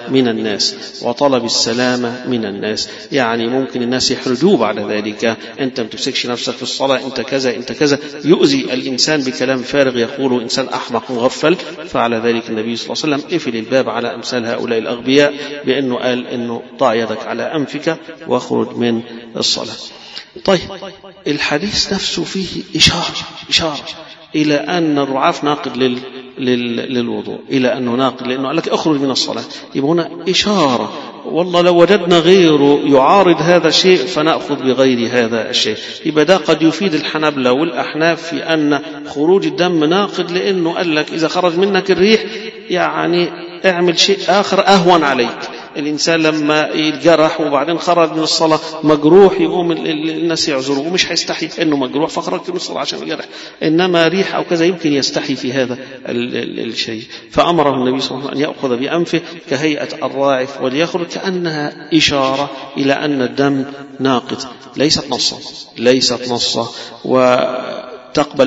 من الناس. يعني ممكن الناس يحرجوه بعد ذلك: أنت ما تمسكش نفسك في الصلاة، أنت كذا، يؤذي الإنسان بكلام فارغ يقوله إنسان أحمق مغفل. فعلى ذلك النبي صلى الله عليه وسلم قفل الباب على أمثال هؤلاء الأغبياء بأنه قال إنه ضع يدك على أنفك واخرج من الصلاة. طيب، الحديث نفسه فيه إشارة إلى أن الرعاف ناقض للوضوء، إلى أنه ناقض، لأنه قال لك اخرج من الصلاة. يبقى هنا إشارة، والله لو وجدنا غيره يعارض هذا الشيء فنأخذ بغير هذا الشيء. يبقى ده قد يفيد الحنابلة والأحناف في أن خروج الدم ناقض، لأنه قال لك إذا خرج منك الريح يعني اعمل شيء آخر أهون عليك. الإنسان لما يتجرح وبعدين خرج من الصلاة مجروح يقوم الناس يعذروه، ومش هيستحي إنه مجروح فخرجت من الصلاة عشان الجرح، إنما ريح أو كذا يمكن يستحي في هذا الشيء. فأمره النبي صلى الله عليه وسلم أن يأخذ بأنفه كهيئة الراعف وليخرج، كأنها إشارة إلى أن الدم ناقض، ليست نصا. وتقبل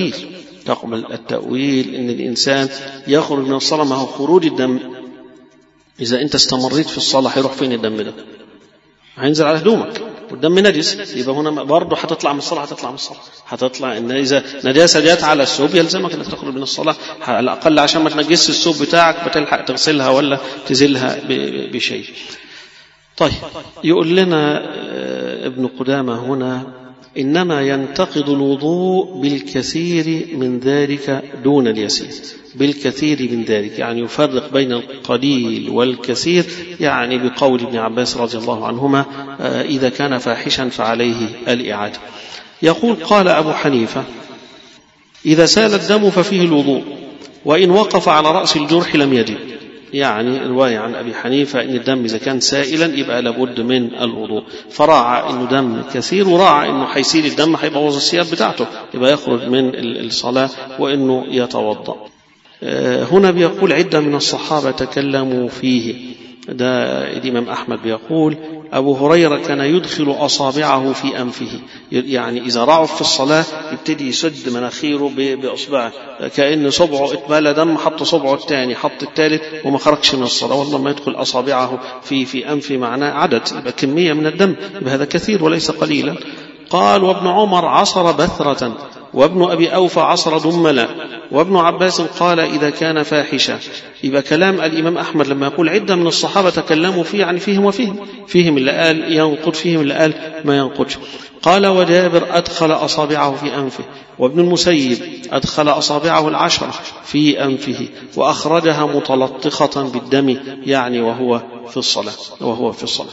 التأويل إن الإنسان يخرج من الصلاة. ما هو خروج الدم إذا أنت استمريت في الصلاة هيروح فين الدم ده؟ هينزل على هدومك والدم نجس، يبقى هنا برضه هتطلع من الصلاة، هتطلع إن إذا نجاسة جات على الثوب يلزمك أنك تخرج من الصلاة على الأقل عشان ما تنجسش الثوب بتاعك، بتلحق تغسلها ولا تزيلها بشيء. طيب، يقول لنا ابن قدامة هنا: إنما ينتقض الوضوء بالكثير من ذلك دون اليسير. بالكثير من ذلك يعني يفرق بين القليل والكثير، يعني بقول ابن عباس رضي الله عنهما: إذا كان فاحشا فعليه الإعادة. يقول: قال أبو حنيفة: إذا سال الدم ففيه الوضوء، وإن وقف على رأس الجرح لم يجب. يعني رواية عن أبي حنيفة إن الدم إذا كان سائلا يبقى لابد من الوضوء، فراعى إنه دم كثير، وراعى إنه حيسيل الدم حيبوظ الثياب بتاعته، يبقى يخرج من الصلاة وإنه يتوضأ. هنا بيقول: عدة من الصحابة تكلموا فيه. ده الإمام أحمد بيقول: أبو هريرة كان يدخل أصابعه في أنفه، يعني إذا رعف في الصلاة يبتدي يسد مناخيره بأصبعه كأن صبعه اتملى دم، حط صبعه الثاني حط الثالث وما خرجش من الصلاة، والله ما يدخل أصابعه في أنفه معناه عدد، يبقى كمية من الدم، يبقى هذا كثير وليس قليلا. قال وابن عمر عصر بثرة، وابن أبي أوفى عصر دملا، وابن عباس قال إذا كان فاحشا. يبقى كلام الإمام أحمد لما يقول عدة من الصحابة تكلموا فيه يعني فيهم وفيهم، فيهم اللي قال ينقض فيهم اللي قال ما ينقضش. قال وجابر أدخل أصابعه في أنفه، وابن المسيب أدخل أصابعه 10 في أنفه وأخرجها متلطخة بالدم، يعني وهو في الصلاة.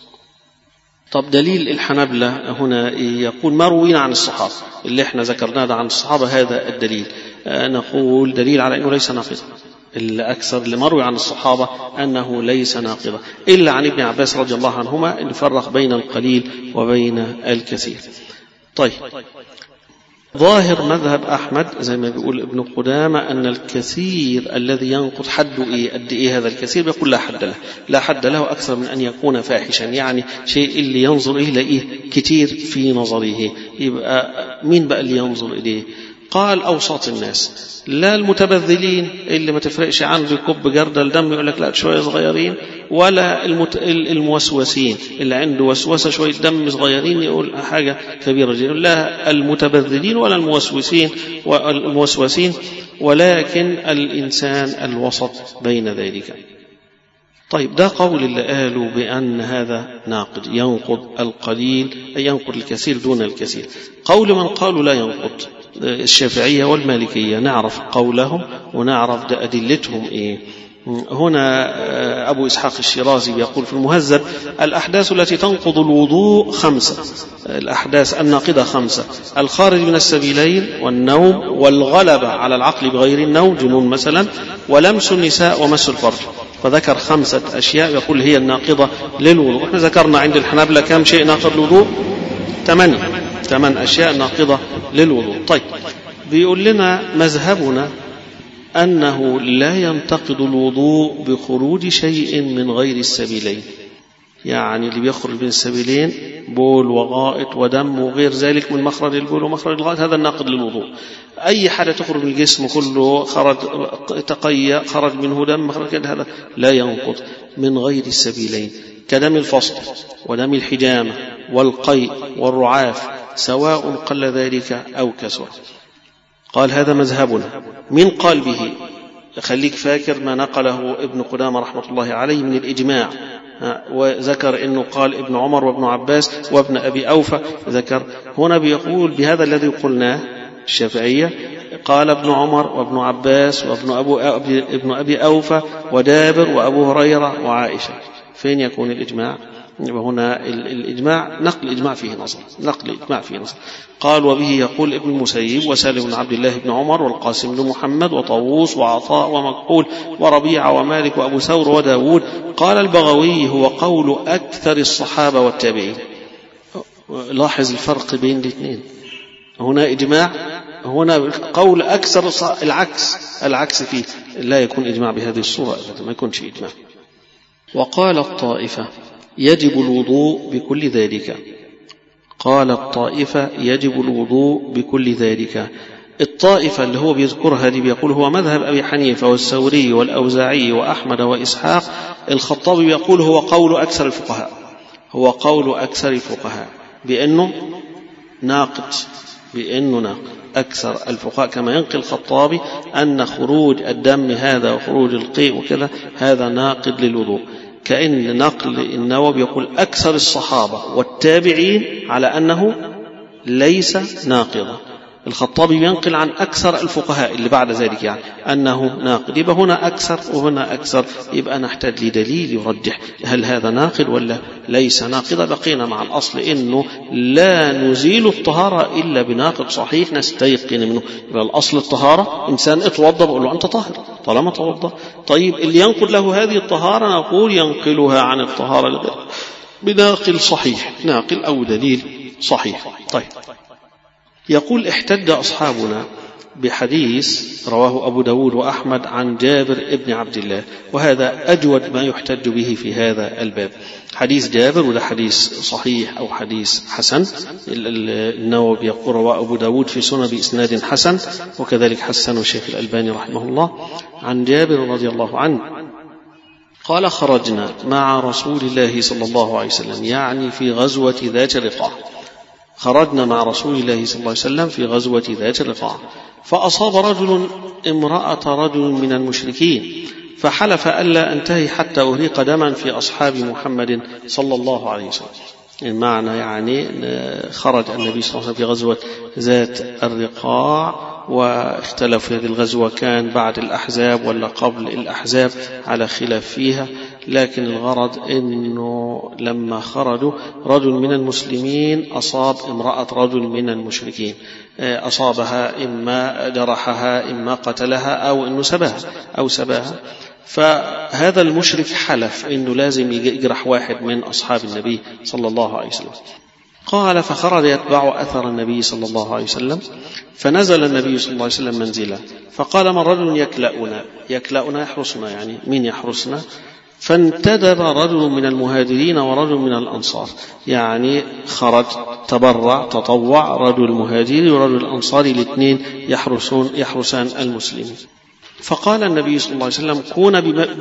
طب دليل الحنبلة هنا يقول ما روينا عن الصحابة، اللي احنا ذكرناه ده عن الصحابة هذا الدليل، نقول دليل على أنه ليس ناقضا، الأكثر اللي مروي عن الصحابة أنه ليس ناقضا، إلا عن ابن عباس رضي الله عنهما اللي فرق بين القليل وبين الكثير. طيب ظاهر مذهب أحمد زي ما بيقول ابن قدامة أن الكثير الذي ينقض حده قد إيه هذا الكثير؟ بيقول لا حد له أكثر من أن يكون فاحشا، يعني شيء اللي ينظر إليه كتير في نظره. يبقى مين بقى اللي ينظر إليه؟ قال أوسط الناس، لا المتبذلين اللي ما تفرقش عنده يكب جردل دم يقول لك لا شوية صغيرين، ولا الموسوسين اللي عنده وسوسة شوية دم صغيرين يقول حاجة كبيرة جدا، لا المتبذلين ولا الموسوسين، ولكن الإنسان الوسط بين ذلك. طيب ده قول اللي قالوا بأن هذا ناقض، ينقض القليل أي ينقض الكثير دون الكثير. قول من قالوا لا ينقض الشافعية والمالكية، نعرف قولهم ونعرف أدلتهم إيه. هنا أبو إسحاق الشيرازي يقول في المهذب الأحداث التي تنقض الوضوء 5، الأحداث الناقضة 5: الخارج من السبيلين، والنوم، والغلبة على العقل بغير النوم جنون مثلا، ولمس النساء، ومس الفرج. فذكر 5 أشياء يقول هي الناقضة للوضوء. احنا ذكرنا عند الحنابلة كم شيء ناقض الوضوء؟ 8 أشياء ناقضة للوضوء. طيب بيقول لنا مذهبنا أنه لا ينتقض الوضوء بخروج شيء من غير السبيلين، يعني اللي بيخرج من السبيلين بول وغائط ودم وغير ذلك من مخرج البول ومخرج الغائط، هذا الناقض للوضوء. أي حاجة تخرج من الجسم كله خرج منه دم هذا لا ينقض من غير السبيلين، كدم الفصل ودم الحجامة والقيء والرعاف، سواء قل ذلك أو كثر. قال هذا مذهبنا. من قال به؟ خليك فاكر ما نقله ابن قدامة رحمة الله عليه من الإجماع، وذكر أنه قال ابن عمر وابن عباس وابن أبي أوفى، ذكر هنا بيقول بهذا الذي قلناه الشافعية، قال ابن عمر وابن عباس وابن أبي أوفى وجابر وأبو هريرة وعائشة. فين يكون الإجماع؟ هنا الإجماع نقل الإجماع فيه نظر، قال وبه يقول ابن المسيب وسالم بن عبد الله بن عمر والقاسم بن محمد وطاووس وعطاء ومكحول وربيعة ومالك وأبو ثور وداود. قال البغوي هو قول أكثر الصحابة والتابعين. لاحظ الفرق بين الاثنين، هنا إجماع، هنا قول أكثر العكس فيه، لا يكون إجماع بهذه الصورة، ما يكونش إجماع. وقال الطائفة يجب الوضوء بكل ذلك، الطائفة اللي هو بيذكرها دي بيقول هو مذهب أبي حنيفة والثوري والأوزاعي وأحمد وإسحاق. الخطابي يقول هو قول أكثر الفقهاء بأنه ناقض، أكثر الفقهاء كما ينقل الخطابي أن خروج الدم هذا وخروج القيء وكذا هذا ناقض للوضوء، كأن نقل النووي يقول أكثر الصحابة والتابعين على أنه ليس ناقضا. الخطابي ينقل عن أكثر الفقهاء اللي بعد ذلك يعني أنه ناقض. يبقى هنا أكثر وهنا أكثر، يبقى نحتاج لدليل يرجح هل هذا ناقض ولا ليس ناقضا. بقينا مع الأصل إنه لا نزيل الطهارة إلا بناقض صحيح نستيقن منه. يبقى الأصل الطهارة، إنسان اتوضى بقول له أنت طاهر طالما توضى. طيب اللي ينقل له هذه الطهارة نقول ينقلها عن الطهارة بناقل صحيح، ناقل أو دليل صحيح. طيب يقول احتج أصحابنا بحديث رواه أبو داود وأحمد عن جابر ابن عبد الله، وهذا أجود ما يحتج به في هذا الباب. حديث جابر، وده حديث صحيح أو حديث حسن. النووي يقول رواه أبو داود في سنن بإسناد حسن، وكذلك حسن الشيخ الألباني رحمه الله. عن جابر رضي الله عنه قال: خرجنا مع رسول الله صلى الله عليه وسلم، يعني في غزوة ذات الرقاع. خرجنا مع رسول الله صلى الله عليه وسلم في غزوة ذات الرقاع، فأصاب رجل امرأة رجل من المشركين، فحلف ألا أنتهي حتى أهريق دما في أصحاب محمد صلى الله عليه وسلم. المعنى يعني خرج النبي صلى الله عليه وسلم في غزوة ذات الرقاع، واختلف هذه الغزوة كان بعد الأحزاب ولا قبل الأحزاب، على خلاف فيها، لكن الغرض أنه لما خرجوا رجل من المسلمين أصاب امرأة رجل من المشركين، أصابها إما جرحها إما قتلها أو أنه سباها. فهذا المشرك حلف أنه لازم يجرح واحد من أصحاب النبي صلى الله عليه وسلم. قال: فخرج يتبع أثر النبي صلى الله عليه وسلم، فنزل النبي صلى الله عليه وسلم منزله، فقال: من رجل يكلأنا يحرسنا، يعني مين يحرسنا؟ فانتدب رجل من المهاجرين ورجل من الأنصار، يعني خرج تطوع رجل المهاجري ورجل الأنصاري، الاثنين يحرسان المسلمين. فقال النبي صلى الله عليه وسلم: كون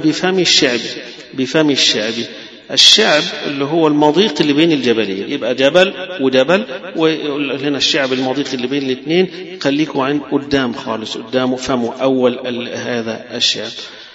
بفم الشعب. الشعب اللي هو المضيق اللي بين الجبلين، يبقى جبل ودبل، وهنا الشعب المضيق اللي بين الاثنين، خليكوا عند قدام خالص، قدامه فمه أول هذا الشعب.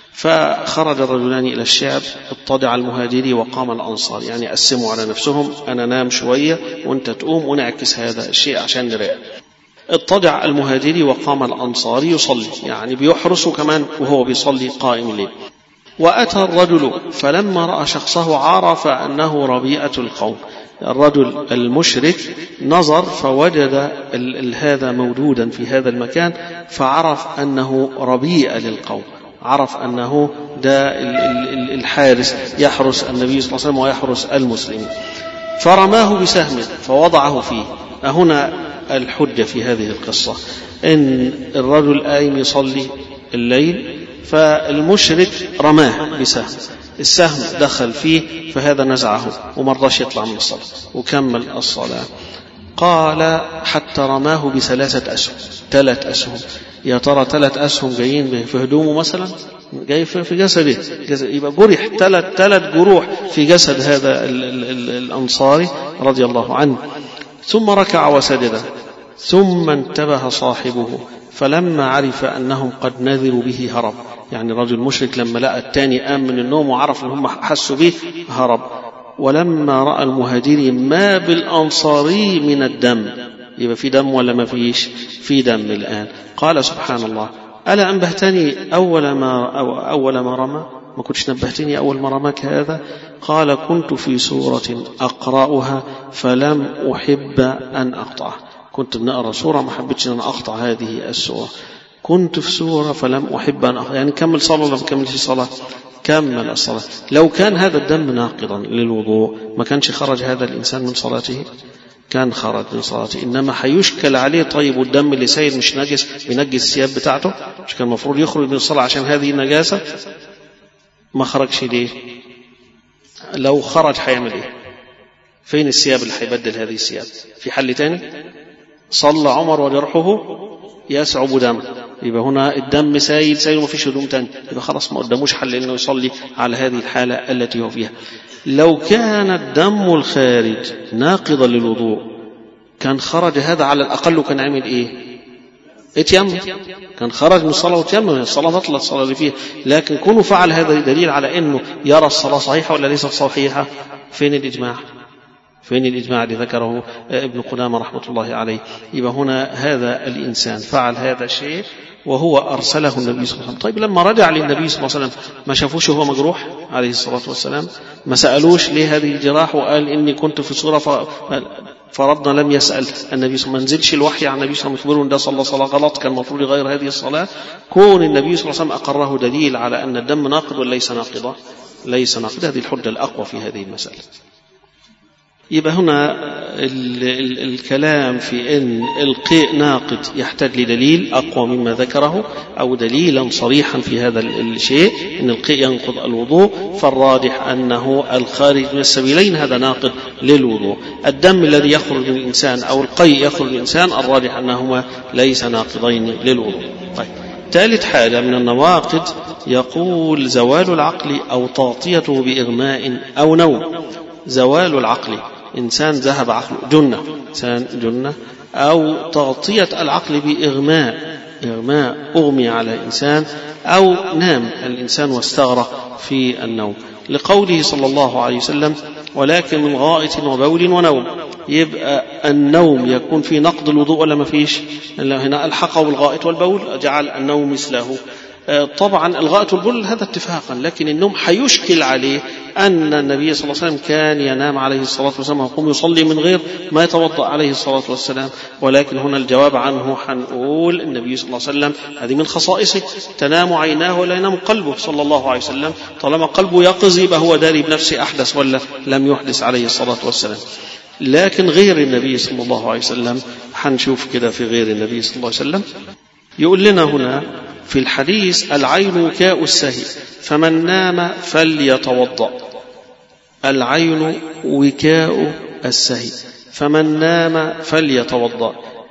فخرج الرجلان إلى الشعب، اتضع المهاجري وقام الأنصار، يعني قسموا على نفسهم، أنا نام شوية وانت تقوم ونعكس هذا الشيء عشان نراقب. اتضع المهاجري وقام الأنصاري يصلي، يعني بيحرسه كمان وهو بيصلي قائم الليل. وأتى الرجل فلما رأى شخصه عرف أنه ربيئة القوم. الرجل المشرك نظر فوجد هذا موجودا في هذا المكان، فعرف أنه ربيئة للقوم، عرف أنه ده الحارس يحرس النبي صلى الله عليه وسلم ويحرس المسلمين. فرماه بسهم فوضعه فيه. هنا الحجة في هذه القصة إن الرجل قايم يصلي الليل، فالمشرك رماه بسهم، السهم دخل فيه، فهذا نزعه ومرضاش يطلع من الصلاة وكمل الصلاة. قال: حتى رماه بثلاثة أسهم، 3 أسهم. يا ترى 3 أسهم جايين في هدومه مثلا، جاي في جسده، يبقى جرح 3 جروح في جسد هذا الأنصاري رضي الله عنه. ثم ركع وسجد، ثم انتبه صاحبه، فلما عرف أنهم قد نذروا به هرب. يعني رجل مشرك لما لقى الثاني قام من النوم وعرف أن هم حسوا به هرب. ولما رأى المهاجري ما بالأنصاري من الدم، يبقى في دم ولا ما فيش؟ في دم الآن. قال: سبحان الله، ألا أنبهتني أول ما رمى؟ ما كنتش نبهتني أول ما رماك هذا؟ قال: كنت في سورة أقرأها فلم أحب أن أقطع. كنت بنقرأ سورة ما حبيتش أن أقطع هذه السورة. كنت في سورة فلم أحب أن أقطع، يعني كمل صلاة ولا ما كملش صلاة؟ كمل الصلاة. لو كان هذا الدم ناقضا للوضوء ما كانش خرج هذا الإنسان من صلاته، كان خرج من صلاته. إنما حيشكل عليه، طيب والدم اللي سايل مش نجس بينجس الثياب بتاعته؟ مش كان المفروض يخرج من الصلاة عشان هذه النجاسة؟ ما خرجش ليه؟ لو خرج هيعمل ايه؟ فين الثياب اللي هيبدل هذه الثياب؟ في حل تاني؟ صلى عمر وجرحه يسعب دم، يبقى هنا الدم سايل وما فيش هدوم تاني، يبقى خلاص ما قداموش حل انه يصلي على هذه الحالة التي هو فيها. لو كان الدم الخارج ناقضا للوضوء كان خرج هذا على الأقل، وكان عمل ايه؟ اتيمم، كان خرج من الصلاة وتيمم، الصلاة بطلت الصلاة اللي فيها. لكن كونه فعل هذا دليل على انه يرى الصلاة صحيحة ولا ليست صحيحة. فين الإجماع؟ فين الإجماع اللي ذكره ابن قدامة رحمة الله عليه؟ يبقى هنا هذا الإنسان فعل هذا الشيء وهو أرسله النبي صلى الله عليه وسلم. طيب لما رجع للنبي صلى الله عليه وسلم ما شافوش هو مجروح عليه الصلاة والسلام؟ ما سألوش ليه هذه الجراح؟ وقال إني كنت في صورة فرضنا لم يسأل النبي صلى الله عليه وسلم، ما نزلش الوحي عن النبي صلى الله عليه وسلم يخبره ان ده صلى صلاة غلط، كان المفروض يغير هذه الصلاة. كون النبي صلى الله عليه وسلم أقره دليل على أن الدم ناقض وليس ناقضة، ليس ناقض. هذه الحجة الأقوى في هذه المسألة. يبقى هنا الكلام في أن القيء ناقض يحتاج لدليل أقوى مما ذكره أو دليلا صريحا في هذا الشيء أن القيء ينقض الوضوء، فالراجح أنه الخارج من السبيلين هذا ناقض للوضوء. الدم الذي يخرج من الإنسان أو القيء يخرج من الإنسان الراجح أنهما ليس ناقضين للوضوء. طيب، ثالث حاجة من النواقض يقول زوال العقل أو تغطيته بإغماء أو نوم. زوال العقل، إنسان ذهب عقله، جنة أو تغطية العقل بإغماء، أغمي على الإنسان أو نام الإنسان واستغرق في النوم، لقوله صلى الله عليه وسلم ولكن من غائط وبول ونوم. يبقى النوم يكون في نقض الوضوء ولا ما فيش؟ هنا الحقه بالغائط والبول جعل النوم مثله. طبعا الغائط والبول هذا اتفاقا، لكن النوم حيشكل عليه أن النبي صلى الله عليه وسلم كان ينام عليه الصلاة والسلام ويقوم يصلي من غير ما يتوضأ عليه الصلاة والسلام. ولكن هنا الجواب عنه حنقول النبي صلى الله عليه وسلم هذه من خصائصه، تنام عيناه ولا ينام قلبه صلى الله عليه وسلم. طالما قلبه يقظ يبقى هو داري بنفسه أحدث ولا لم يحدث عليه الصلاة والسلام. لكن غير النبي صلى الله عليه وسلم حنشوف كده في غير النبي صلى الله عليه وسلم يقول لنا هنا في الحديث العين وكاء السهي فمن نام فليتوضأ. العين وكاء السهي فمن نام فليتوضأ.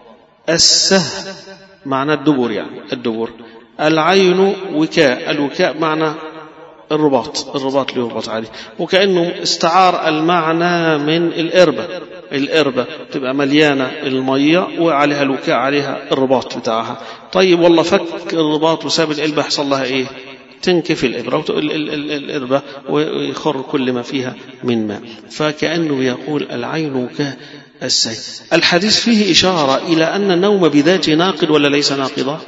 السه معنى الدبر، يعني الدبر. العين وكاء، الوكاء معنى الرباط اللي يربط عليه، وكأنه استعار المعنى من الإربة تبقى مليانة المية وعليها الوكاء، عليها الرباط بتاعها. طيب والله فك الرباط وساب الإلبة، يحصل لها إيه؟ تنكف الإربة ويخر كل ما فيها من ماء. فكأنه يقول العين وكاء السهي. الحديث فيه إشارة إلى أن النوم بذاته ناقض ولا ليس ناقضا؟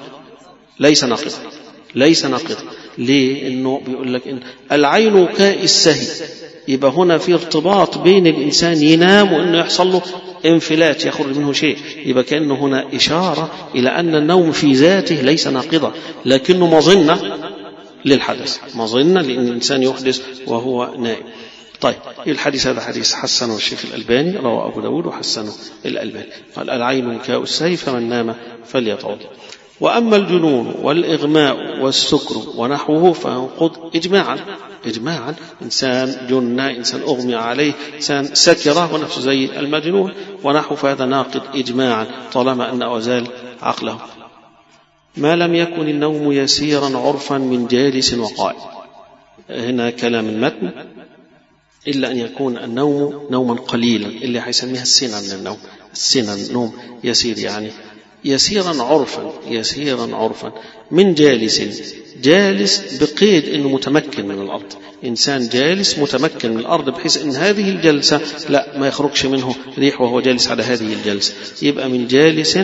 ليس ناقض. ليه؟ إنه بيقول لك إن العين وكاء السهي، يبقى هنا في ارتباط بين الإنسان ينام وإنه يحصل له انفلات يخرج منه شيء. يبقى كأنه هنا إشارة إلى أن النوم في ذاته ليس ناقضا، لكنه مظنة للحدث، مظنة لأن الإنسان يحدث وهو نائم. طيب، الحديث هذا حديث حسنه الشيخ الألباني، رواه أبو داود وحسنه الألباني. قال العين وكاء السهي فمن نام فليتوضأ. وأما الجنون والإغماء والسكر ونحوه فينقض إجماعا. إنسان جنة، إنسان أغمي عليه، إنسان سكره ونفسه زي المجنون ونحو، فهذا ناقض إجماعا طالما أن أزال عقله. ما لم يكن النوم يسيرا عرفا من جالس وقائم. هنا كلام المتن إلا أن يكون النوم نوما قليلا، اللي حيسميها السنة من النوم. السنة نوم يسير، يعني يسيرا عرفا من جالس بقيد أنه متمكن من الأرض. إنسان جالس متمكن من الأرض بحيث أن هذه الجلسة لا ما يخرجش منه ريح وهو جالس على هذه الجلسة. يبقى من جالس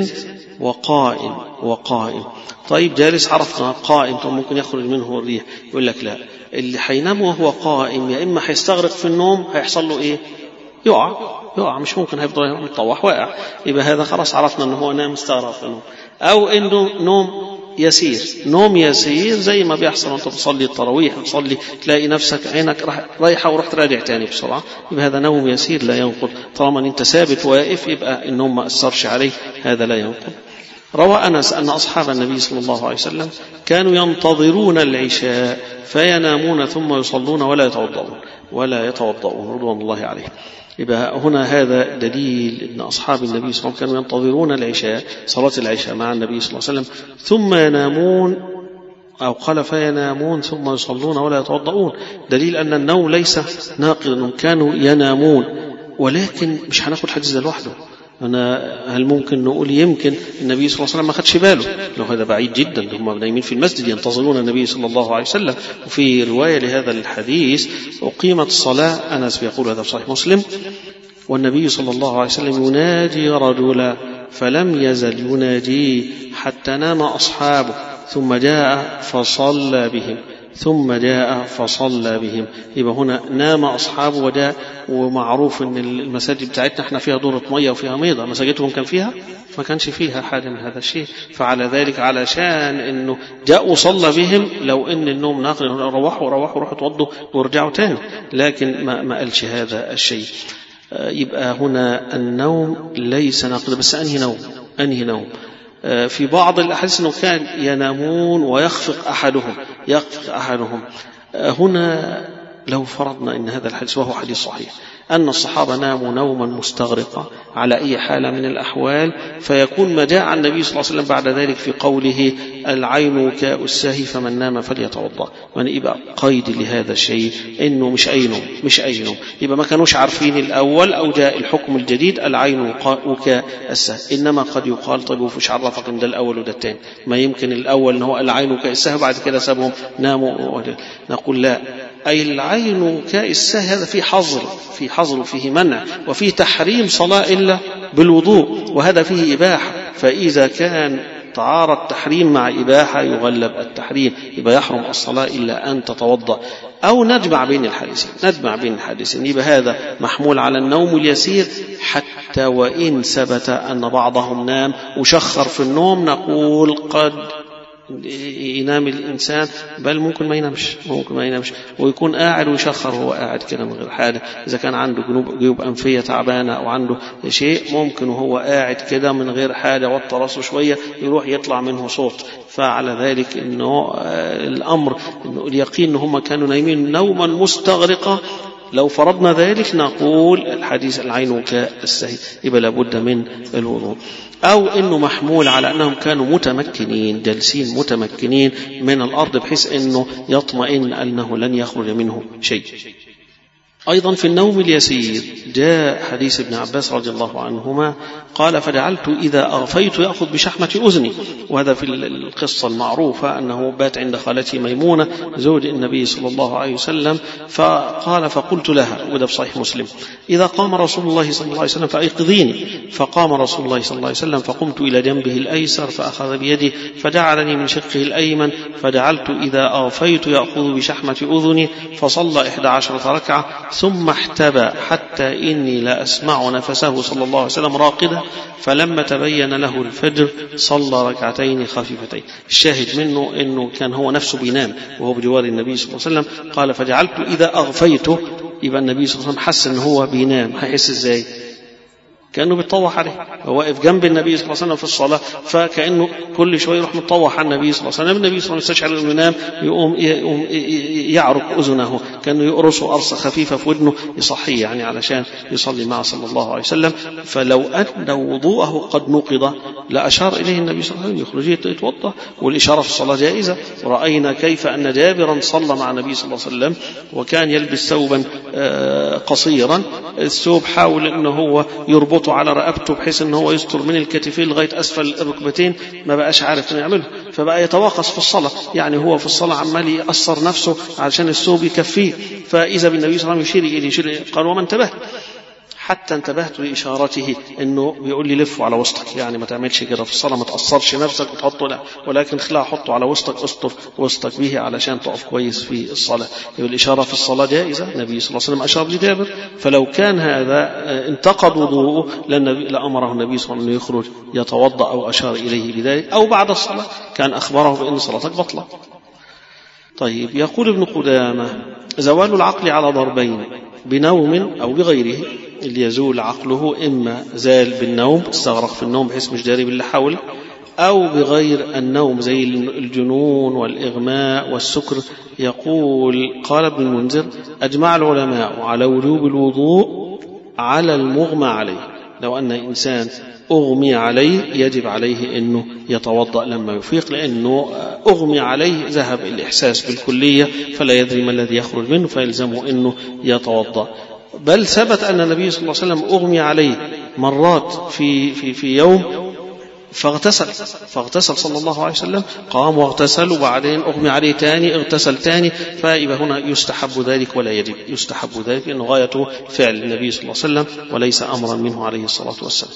وقائم. طيب جالس عرفنا، قائم طب ممكن يخرج منه الريح. يقول لك لا، اللي حينام وهو قائم يا إما حيستغرق في النوم، هيحصل له إيه؟ يقع، مش ممكن هيفضل يطوح واقع. يبقى هذا خلاص عرفنا أنه هو نام استغرق في النوم. أو إنه نوم يسير زي ما بيحصل وانت بتصلي التراويح، بتصلي تلاقي نفسك عينك رايحة ورحت راجع تاني بسرعة، يبقى هذا نوم يسير لا ينقض. طالما انت ثابت واقف يبقى النوم ما أثرش عليه، هذا لا ينقض. روى أنس أن أصحاب النبي صلى الله عليه وسلم كانوا ينتظرون العشاء فينامون ثم يصلون ولا يتوضؤون رضوان الله عليه. يبقى هنا هذا دليل أن أصحاب النبي صلى الله عليه وسلم كانوا ينتظرون العشاء، صلاة العشاء مع النبي صلى الله عليه وسلم، ثم ينامون، أو قال فينامون ثم يصلون ولا يتوضؤون. دليل أن النوم ليس ناقض، أنهم كانوا ينامون. ولكن مش هناخد حديث ده لوحده. هل ممكن نقول يمكن النبي صلى الله عليه وسلم ما خدش باله؟ لو هذا بعيد جدا، هم نايمين في المسجد ينتظرون النبي صلى الله عليه وسلم. وفي رواية لهذا الحديث أقيمت الصلاة، أنس يقول هذا في صحيح مسلم، والنبي صلى الله عليه وسلم يناجي رجلا فلم يزل يناجيه حتى نام أصحابه ثم جاء فصلى بهم. يبقى هنا نام أصحابه وجاء. ومعروف أن المساجد بتاعتنا احنا فيها دورة مية وفيها ميضة، مساجدهم كان فيها؟ ما كانش فيها حاجة من هذا الشيء. فعلى ذلك علشان أنه جاء وصلى بهم، لو أن النوم ناقل روحوا روحوا توضوا ورجعوا تاني، لكن ما قالش هذا الشيء. يبقى هنا النوم ليس ناقض، بس أنهي نوم؟ في بعض الأحاديث أنه كان ينامون ويخفق أحدهم. هنا لو فرضنا أن هذا الحديث وهو حديث صحيح أن الصحابة ناموا نوما مستغرقا على أي حالة من الأحوال، فيكون ما جاء عن النبي صلى الله عليه وسلم بعد ذلك في قوله العين وكاء السهي فمن نام فليتوضأ، من يبقى قيد لهذا الشيء إنه مش أي نوم. يبقى ما كانوش عارفين الأول أو جاء الحكم الجديد العين وكاء السهي، إنما قد يقال طيب وفش عرفك إن ده الأول وده الثاني؟ ما يمكن الأول إنه العين وكاء السهي بعد كده سابهم ناموا. نقول لا، أي العين وكاء السهي هذا في حظر وفيه منع وفيه تحريم صلاة إلا بالوضوء، وهذا فيه إباحة. فإذا كان تعارض تحريم مع إباحة يغلب التحريم، يبقى يحرم الصلاة إلا أن تتوضأ. أو نجمع بين الحديثين، يبقى هذا محمول على النوم اليسير حتى وإن ثبت أن بعضهم نام وشخر في النوم، نقول قد ينام الإنسان، بل ممكن ما ينامش ويكون قاعد ويشخر وهو قاعد كده من غير حاجة. إذا كان عنده جيوب أنفية تعبانة أو عنده شيء ممكن وهو قاعد كده من غير حاجة وطى راسه شوية يروح يطلع منه صوت. فعلى ذلك إنه الأمر إنه اليقين إن هم كانوا نايمين نوما مستغرقا. لو فرضنا ذلك نقول الحديث العين وكاء السهي، يبقى لابد من الوضوء. أو إنه محمول على أنهم كانوا متمكنين جالسين متمكنين من الأرض بحيث إنه يطمئن أنه لن يخرج منه شيء. أيضا في النوم اليسير جاء حديث ابن عباس رضي الله عنهما قال فجعلت إذا أغفيت يأخذ بشحمة أذني، وهذا في القصة المعروفة أنه بات عند خالتي ميمونة زوج النبي صلى الله عليه وسلم، فقال فقلت لها، وده في صحيح مسلم، إذا قام رسول الله صلى الله عليه وسلم فأيقظيني. فقام رسول الله صلى الله عليه وسلم فقمت إلى جنبه الأيسر فأخذ بيدي فجعلني من شقه الأيمن، فجعلت إذا أغفيت يأخذ بشحمة أذني، فصلى 11 ركعة ثم احتبى حتى إني لا أسمع نفسه صلى الله عليه وسلم راقدا، فلما تبين له الفجر صلى ركعتين خفيفتين. الشاهد منه أنه كان هو نفسه بينام وهو بجوار النبي صلى الله عليه وسلم. قال فجعلت إذا أغفيته، يبقى النبي صلى الله عليه وسلم حس أنه هو بينام. هيحس إزاي؟ كأنه بيتطوح عليه، هو واقف جنب النبي صلى الله عليه وسلم في الصلاة، فكأنه كل شوية يروح متطوح على النبي صلى الله عليه وسلم. النبي صلى الله عليه وسلم يستشعر أنه ينام، يقوم يعرق أذنه، كأنه يقرصه قرصة خفيفة في ودنه يصحيه يعني علشان يصلي معه صلى الله عليه وسلم. فلو أن وضوءه قد نقض لأشار إليه النبي صلى الله عليه وسلم يخرج يتوضأ، والإشارة في الصلاة جائزة. ورأينا كيف أن جابرا صلى مع النبي صلى الله عليه وسلم وكان يلبس ثوبا قصيرا، الثوب حاول أنه هو يربط على رقبته بحيث أنه هو يستر من الكتفين لغاية أسفل الركبتين، ما بقاش عارف أن يعمله، فبقى يتواقص في الصلاة، يعني هو في الصلاة عمال يأثر نفسه علشان الثوب يكفيه. فإذا بالنبي صلى الله عليه وسلم يشير قال وما انتبه، حتى انتبهت لإشارته أنه بيقول لي لفه على وسطك، يعني ما تعملش كده في الصلاة، ما تأثرش نفسك وتحطه، لا، ولكن خلاه حطه على وسطك، استر وسطك به علشان تقف كويس في الصلاة. يبقى الإشارة في الصلاة جائزة. النبي صلى الله عليه وسلم أشار لجابر، فلو كان هذا انتقض وضوءه لأمره النبي صلى الله عليه وسلم يخرج يتوضأ أو أشار إليه بذلك، أو بعد الصلاة كان أخبره بأن صلاتك بطلة. طيب، يقول ابن قدامة زوال العقل على ضربين، بنوم أو بغيره. اللي يزول عقله إما زال بالنوم، استغرق في النوم بحيث مش داري باللي حوله، أو بغير النوم زي الجنون والإغماء والسكر. يقول قال ابن المنذر أجمع العلماء على وجوب الوضوء على المغمى عليه. لو أن إنسان أغمي عليه يجب عليه أنه يتوضأ لما يفيق، لأنه أغمي عليه ذهب الإحساس بالكلية فلا يدري ما الذي يخرج منه، فيلزمه أنه يتوضأ. بل ثبت أن النبي صلى الله عليه وسلم أغمي عليه مرات في يوم فاغتسل صلى الله عليه وسلم، قام واغتسل وبعدين أغمي عليه تاني اغتسل تاني. فيبقى هنا يستحب ذلك ولا يجب، يستحب ذلك لأنه غايته فعل النبي صلى الله عليه وسلم وليس أمرا منه عليه الصلاة والسلام.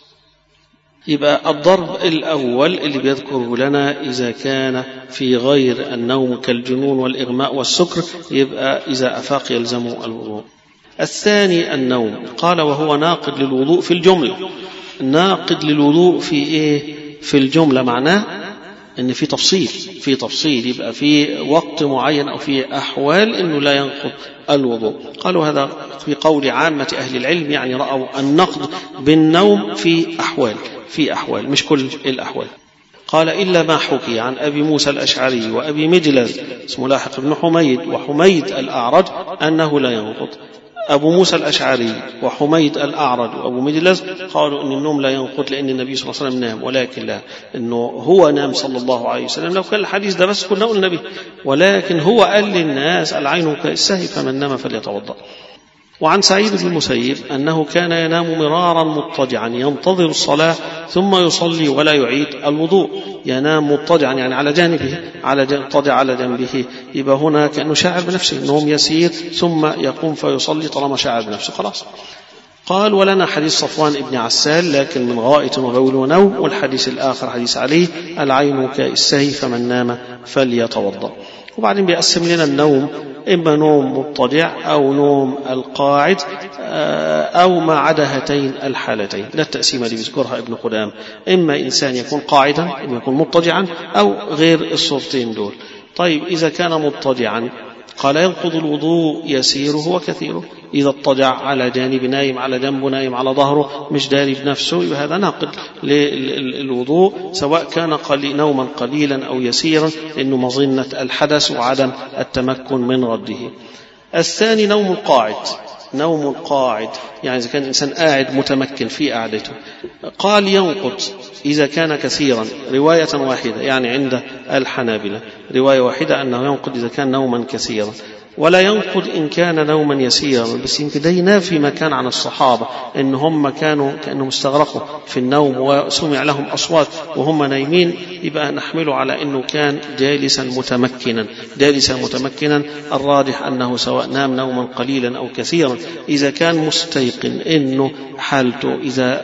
يبقى الضرب الأول اللي بيذكره لنا إذا كان في غير النوم كالجنون والإغماء والسكر، يبقى إذا أفاق يلزم الوضوء. الثاني النوم، قال وهو ناقض للوضوء في الجملة. ناقض للوضوء في إيه؟ في الجملة، معناه إن في تفصيل يبقى في وقت معين أو في أحوال إنه لا ينقض الوضوء. قالوا هذا في قول عامة أهل العلم، يعني رأوا النقض بالنوم في أحوال مش كل الأحوال. قال إلا ما حكي عن أبي موسى الأشعري وأبي مجلز اسمه لاحق بن حميد وحميد الأعرج أنه لا ينقض. أبو موسى الأشعري وحميد الأعرج وأبو مجلز قالوا أن النوم لا ينقض لأن النبي صلى الله عليه وسلم نام، ولكن لا أنه هو نام صلى الله عليه وسلم. لو كان الحديث ده بس كنا قلنا به، ولكن هو قال للناس العين كالسهي فمن نام فليتوضأ. وعن سعيد بن المسيب أنه كان ينام مرارا مضطجعا ينتظر الصلاة ثم يصلي ولا يعيد الوضوء. ينام مضطجعا يعني على جانبه، مضطجع على جنبه، يبقى هنا كأنه شاعر بنفسه، نوم يسير ثم يقوم فيصلي طالما شاعر بنفسه خلاص. قال ولنا حديث صفوان ابن عسال لكن من غائط وبول ونوم، والحديث الآخر حديث عليه العين كالسهي فمن نام فليتوضأ. وبعدين بيقسم لنا النوم إما نوم مضطجع أو نوم القاعد أو ما عدا هاتين الحالتين. لا التقسيمة اللي بيذكرها ابن قدام، إما إنسان يكون قاعدا إما يكون مضطجعا أو غير الصورتين دول. طيب إذا كان مضطجعا قال ينقض الوضوء يسيره وكثيره. إذا اضطجع على جانب نايم على جنبه نايم على ظهره مش داري بنفسه يبقى هذا ناقض للوضوء سواء كان نوما قليلا أو يسيرا، إنه مظنة الحدث وعدم التمكن من رده. الثاني نوم القاعد يعني إذا كان الإنسان قاعد متمكن في قعدته. قال ينقض إذا كان كثيرا رواية واحدة، يعني عند الحنابلة رواية واحدة أنه ينقض إذا كان نوما كثيرا، ولا ينقض إن كان نوما يسيرا. بس يمكن ده ينافي ما كان عن الصحابة إن هم كانوا كأنهم استغرقوا في النوم وسمع لهم أصوات وهم نايمين، يبقى نحمله على أنه كان جالسا متمكنا. الراجح أنه سواء نام نوما قليلا أو كثيرا إذا كان مستيقن إنه حالته إذا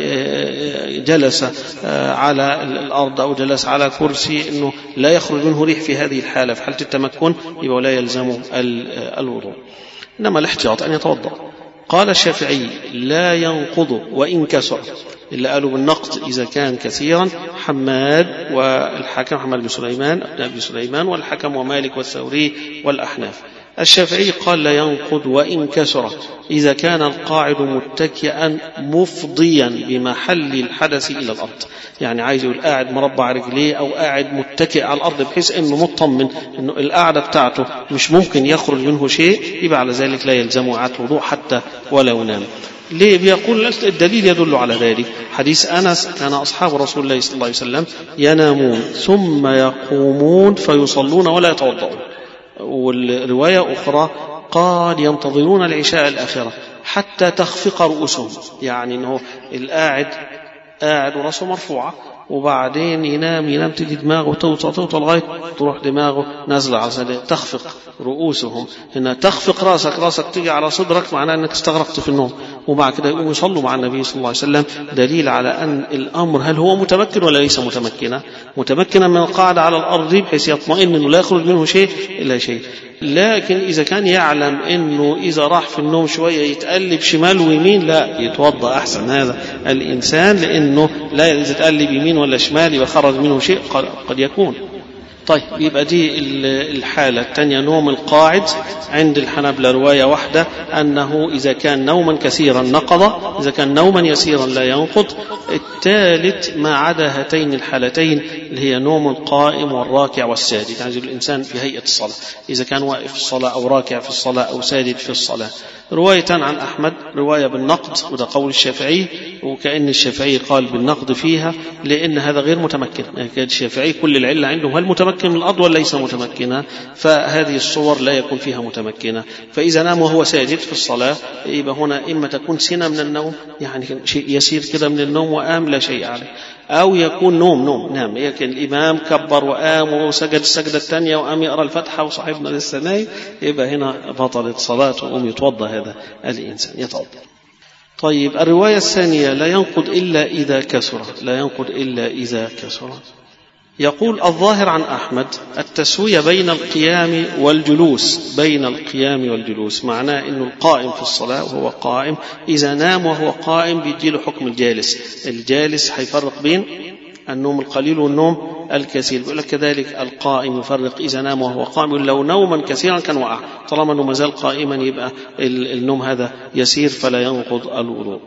جلس على الأرض أو جلس على كرسي إنه لا يخرج منه ريح في هذه الحالة في حالة التمكن، يبقى لا يلزم الوضوء، إنما الاحتياط أن يتوضأ. قال الشافعي لا ينقض وإن كسر، اللي قالوا بالنقض إذا كان كثيرا حماد والحكم حماد بن سليمان والحكم ومالك والثوري والأحناف. الشافعي قال لا ينقض وإن كسر إذا كان القاعد متكئا مفضيا بمحل الحدث إلى الأرض، يعني عايز يقول قاعد مربع رجليه أو قاعد متكئ على الأرض بحيث أنه مطمن أنه القعدة بتاعته مش ممكن يخرج منه شيء، يبقى على ذلك لا يلزم إعادة الوضوء حتى ولو نام. ليه؟ بيقول الدليل يدل على ذلك حديث أنس كان أصحاب رسول الله صلى الله عليه وسلم ينامون ثم يقومون فيصلون ولا يتوضؤون. والرواية أخرى قال ينتظرون العشاء الآخرة حتى تخفق رؤوسهم، يعني أنه القاعد قاعد ورأسه مرفوعة وبعدين ينام تجي دماغه توطى لغاية تروح دماغه نازلة على صدره، تخفق رؤوسهم. هنا تخفق راسك تيجي على صدرك معناه أنك استغرقت في النوم، وبعد كده يقوم يصلوا مع النبي صلى الله عليه وسلم، دليل على أن الأمر هل هو متمكن ولا ليس متمكنا من القاعدة على الأرض بحيث يطمئن أنه لا يخرج منه شيء إلا شيء. لكن إذا كان يعلم أنه إذا راح في النوم شوية يتقلب شمال ويمين لا يتوضأ أحسن هذا الإنسان، لأنه لا يتقلب يمين ولا شمال يبقى خرج منه شيء قد يكون. طيب يبقى دي الحالة الثانية نوم القاعد عند الحنابلة رواية واحدة أنه إذا كان نوما كثيرا نقض، إذا كان نوما يسيرا لا ينقض. الثالث ما عدا هاتين الحالتين اللي هي نوم القائم والراكع والساجد، يعني الإنسان في هيئة الصلاة إذا كان واقف في الصلاة أو راكع في الصلاة أو ساجد في الصلاة. رواية عن أحمد رواية بالنقض، وده قول الشافعي، وكأن الشافعي قال بالنقض فيها لأن هذا غير متمكن. يعني الشافعي كل العلة عنده هل متمكن من الأرض ولا ليس متمكنا، فهذه الصور لا يكون فيها متمكنة. فإذا نام وهو ساجد في الصلاة يبقى هنا إما تكون سنة من النوم، يعني شيء يسير كده من النوم وقام لا شيء عليه، أو يكون نام يمكن الإمام كبر وقام وسجد السجدة الثانية وقام يقرأ الفتحة وصاحبنا لسه نايم، يبقى هنا بطلت صلاته وقوم يتوضأ هذا الإنسان يتوضأ. طيب الرواية الثانية لا ينقض إلا إذا كسر. يقول الظاهر عن أحمد التسوية بين القيام والجلوس، معناه إنه القائم في الصلاة وهو قائم إذا نام وهو قائم بيديله حكم الجالس حيفرق بين النوم القليل والنوم الكثير. يقول لك كذلك القائم يفرق إذا نام وهو قائم، لو نوما كثيرا كان وقع، طالما أنه مازال قائما يبقى النوم هذا يسير فلا ينقض الوضوء.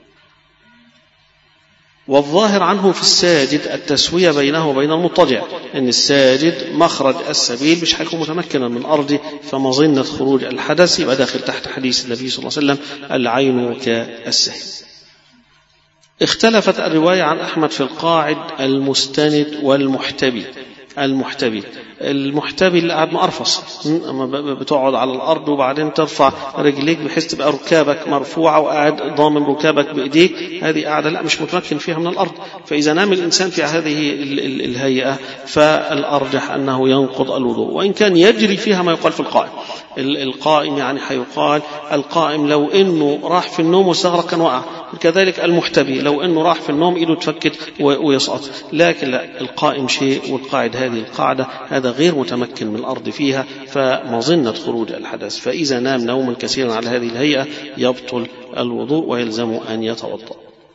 والظاهر عنه في الساجد التسوية بينه وبين المضطجع، إن الساجد مخرج السبيل مش حيكون متمكنا من أرضه، فمظنة خروج الحدث يبقى داخل تحت حديث النبي صلى الله عليه وسلم العين كالسهم. اختلفت الرواية عن أحمد في القاعد المستند والمحتبي. المحتبي اللي قاعد مقرفص، بتقعد على الأرض وبعدين ترفع رجليك بحيث تبقى ركابك مرفوعة وقاعد ضامن ركابك بإيديك، هذه قاعدة لا مش متمكن فيها من الأرض. فإذا نام الإنسان في هذه الهيئة فالأرجح أنه ينقض الوضوء، وإن كان يجري فيها ما يقال في القائم. القائم يعني حيقال القائم لو إنه راح في النوم واستغرق كان وقع، كذلك المحتبي لو إنه راح في النوم إيده تفكت ويسقط. لكن لا، القائم شيء والقاعد هذه القاعدة، هذا غير متمكن من الأرض فيها، فمظنة خروج الحدث. فإذا نام نوما كثيرا على هذه الهيئة يبطل الوضوء ويلزم أن يتوضأ.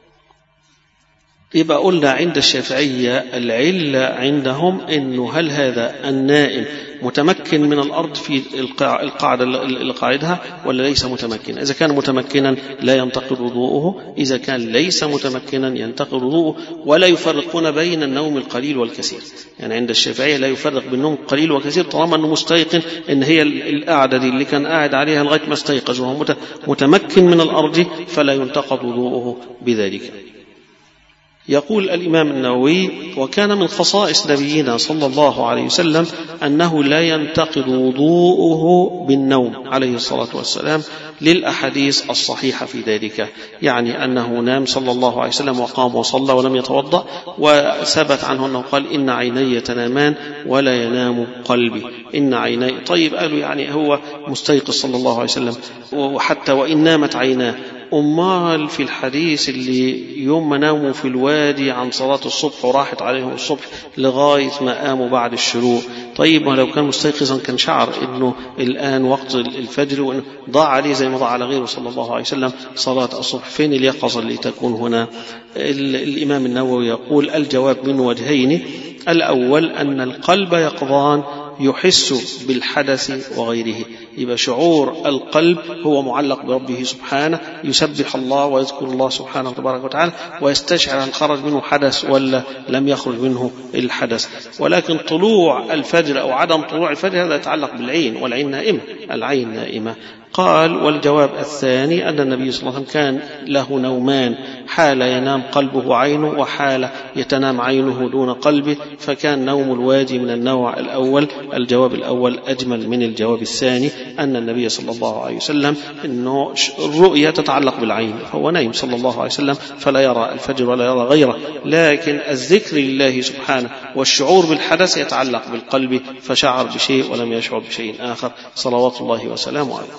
يبقى قلنا عند الشافعية العلة عندهم إنه هل هذا النائم متمكن من الأرض في القاعدة اللي قاعدها ولا ليس متمكنا. إذا كان متمكنا لا ينتقض وضوءه، إذا كان ليس متمكنا ينتقض وضوءه. ولا يفرقون بين النوم القليل والكثير، يعني عند الشافعية لا يفرق بين النوم القليل والكثير، طالما أنه مستيقن إن هي القعدة دي اللي كان قاعد عليها لغاية ما استيقظ وهو متمكن من الأرض فلا ينتقض وضوءه بذلك. يقول الإمام النووي: وكان من خصائص نبينا صلى الله عليه وسلم أنه لا ينتقض وضوءه بالنوم عليه الصلاة والسلام، للأحاديث الصحيحة في ذلك، يعني أنه نام صلى الله عليه وسلم وقام وصلى ولم يتوضأ، وثبت عنه أنه قال: إن عيني تنامان ولا ينام قلبي. إن عيني، طيب قالوا يعني هو مستيقظ صلى الله عليه وسلم وحتى وإن نامت عيناه، أمال في الحديث اللي يوم ما ناموا في الوادي عن صلاة الصبح وراحت عليهم الصبح لغاية ما قاموا بعد الشروق، طيب ولو كان مستيقظا كان شعر إنه الآن وقت الفجر وإنه ضاع عليه زي ما ضاع على غيره صلى الله عليه وسلم صلاة الصبح. فين اليقظة اللي تكون هنا؟ الإمام النووي يقول: الجواب من وجهين. الأول أن القلب يقظان يحس بالحدث وغيره، يبقى شعور القلب هو معلق بربه سبحانه، يسبح الله ويذكر الله سبحانه وتبارك وتعالى ويستشعر هل خرج منه حدث ولا لم يخرج منه الحدث. ولكن طلوع الفجر أو عدم طلوع الفجر هذا يتعلق بالعين، والعين نائمة، العين نائمة. قال: والجواب الثاني أن النبي صلى الله عليه وسلم كان له نومان، حال ينام قلبه عينه وحال يتنام عينه دون قلبه، فكان نوم الوادي من النوع الأول. الجواب الأول أجمل من الجواب الثاني، أن النبي صلى الله عليه وسلم إنه الرؤية تتعلق بالعين، فهو نايم صلى الله عليه وسلم فلا يرى الفجر ولا يرى غيره، لكن الذكر لله سبحانه والشعور بالحدث يتعلق بالقلب، فشعر بشيء ولم يشعر بشيء آخر صلوات الله وسلامه عليه.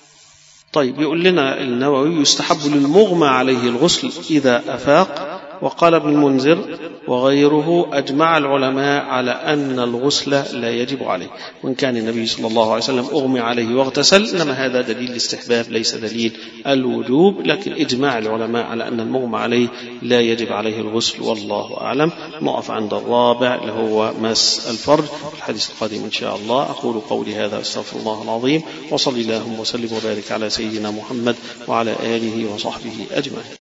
طيب، يقول لنا النووي: يستحب للمغمى عليه الغسل إذا أفاق. وقال ابن المنذر وغيره: أجمع العلماء على أن الغسل لا يجب عليه، وإن كان النبي صلى الله عليه وسلم أغمي عليه واغتسل، إنما هذا دليل الاستحباب ليس دليل الوجوب، لكن إجماع العلماء على أن المغمى عليه لا يجب عليه الغسل، والله أعلم. نقف عند الرابع اللي هو مس الفرج، الحديث القادم إن شاء الله. أقول قولي هذا، أستغفر الله العظيم، وصلي اللهم وسلم وبارك على سيدنا محمد وعلى آله وصحبه أجمعين.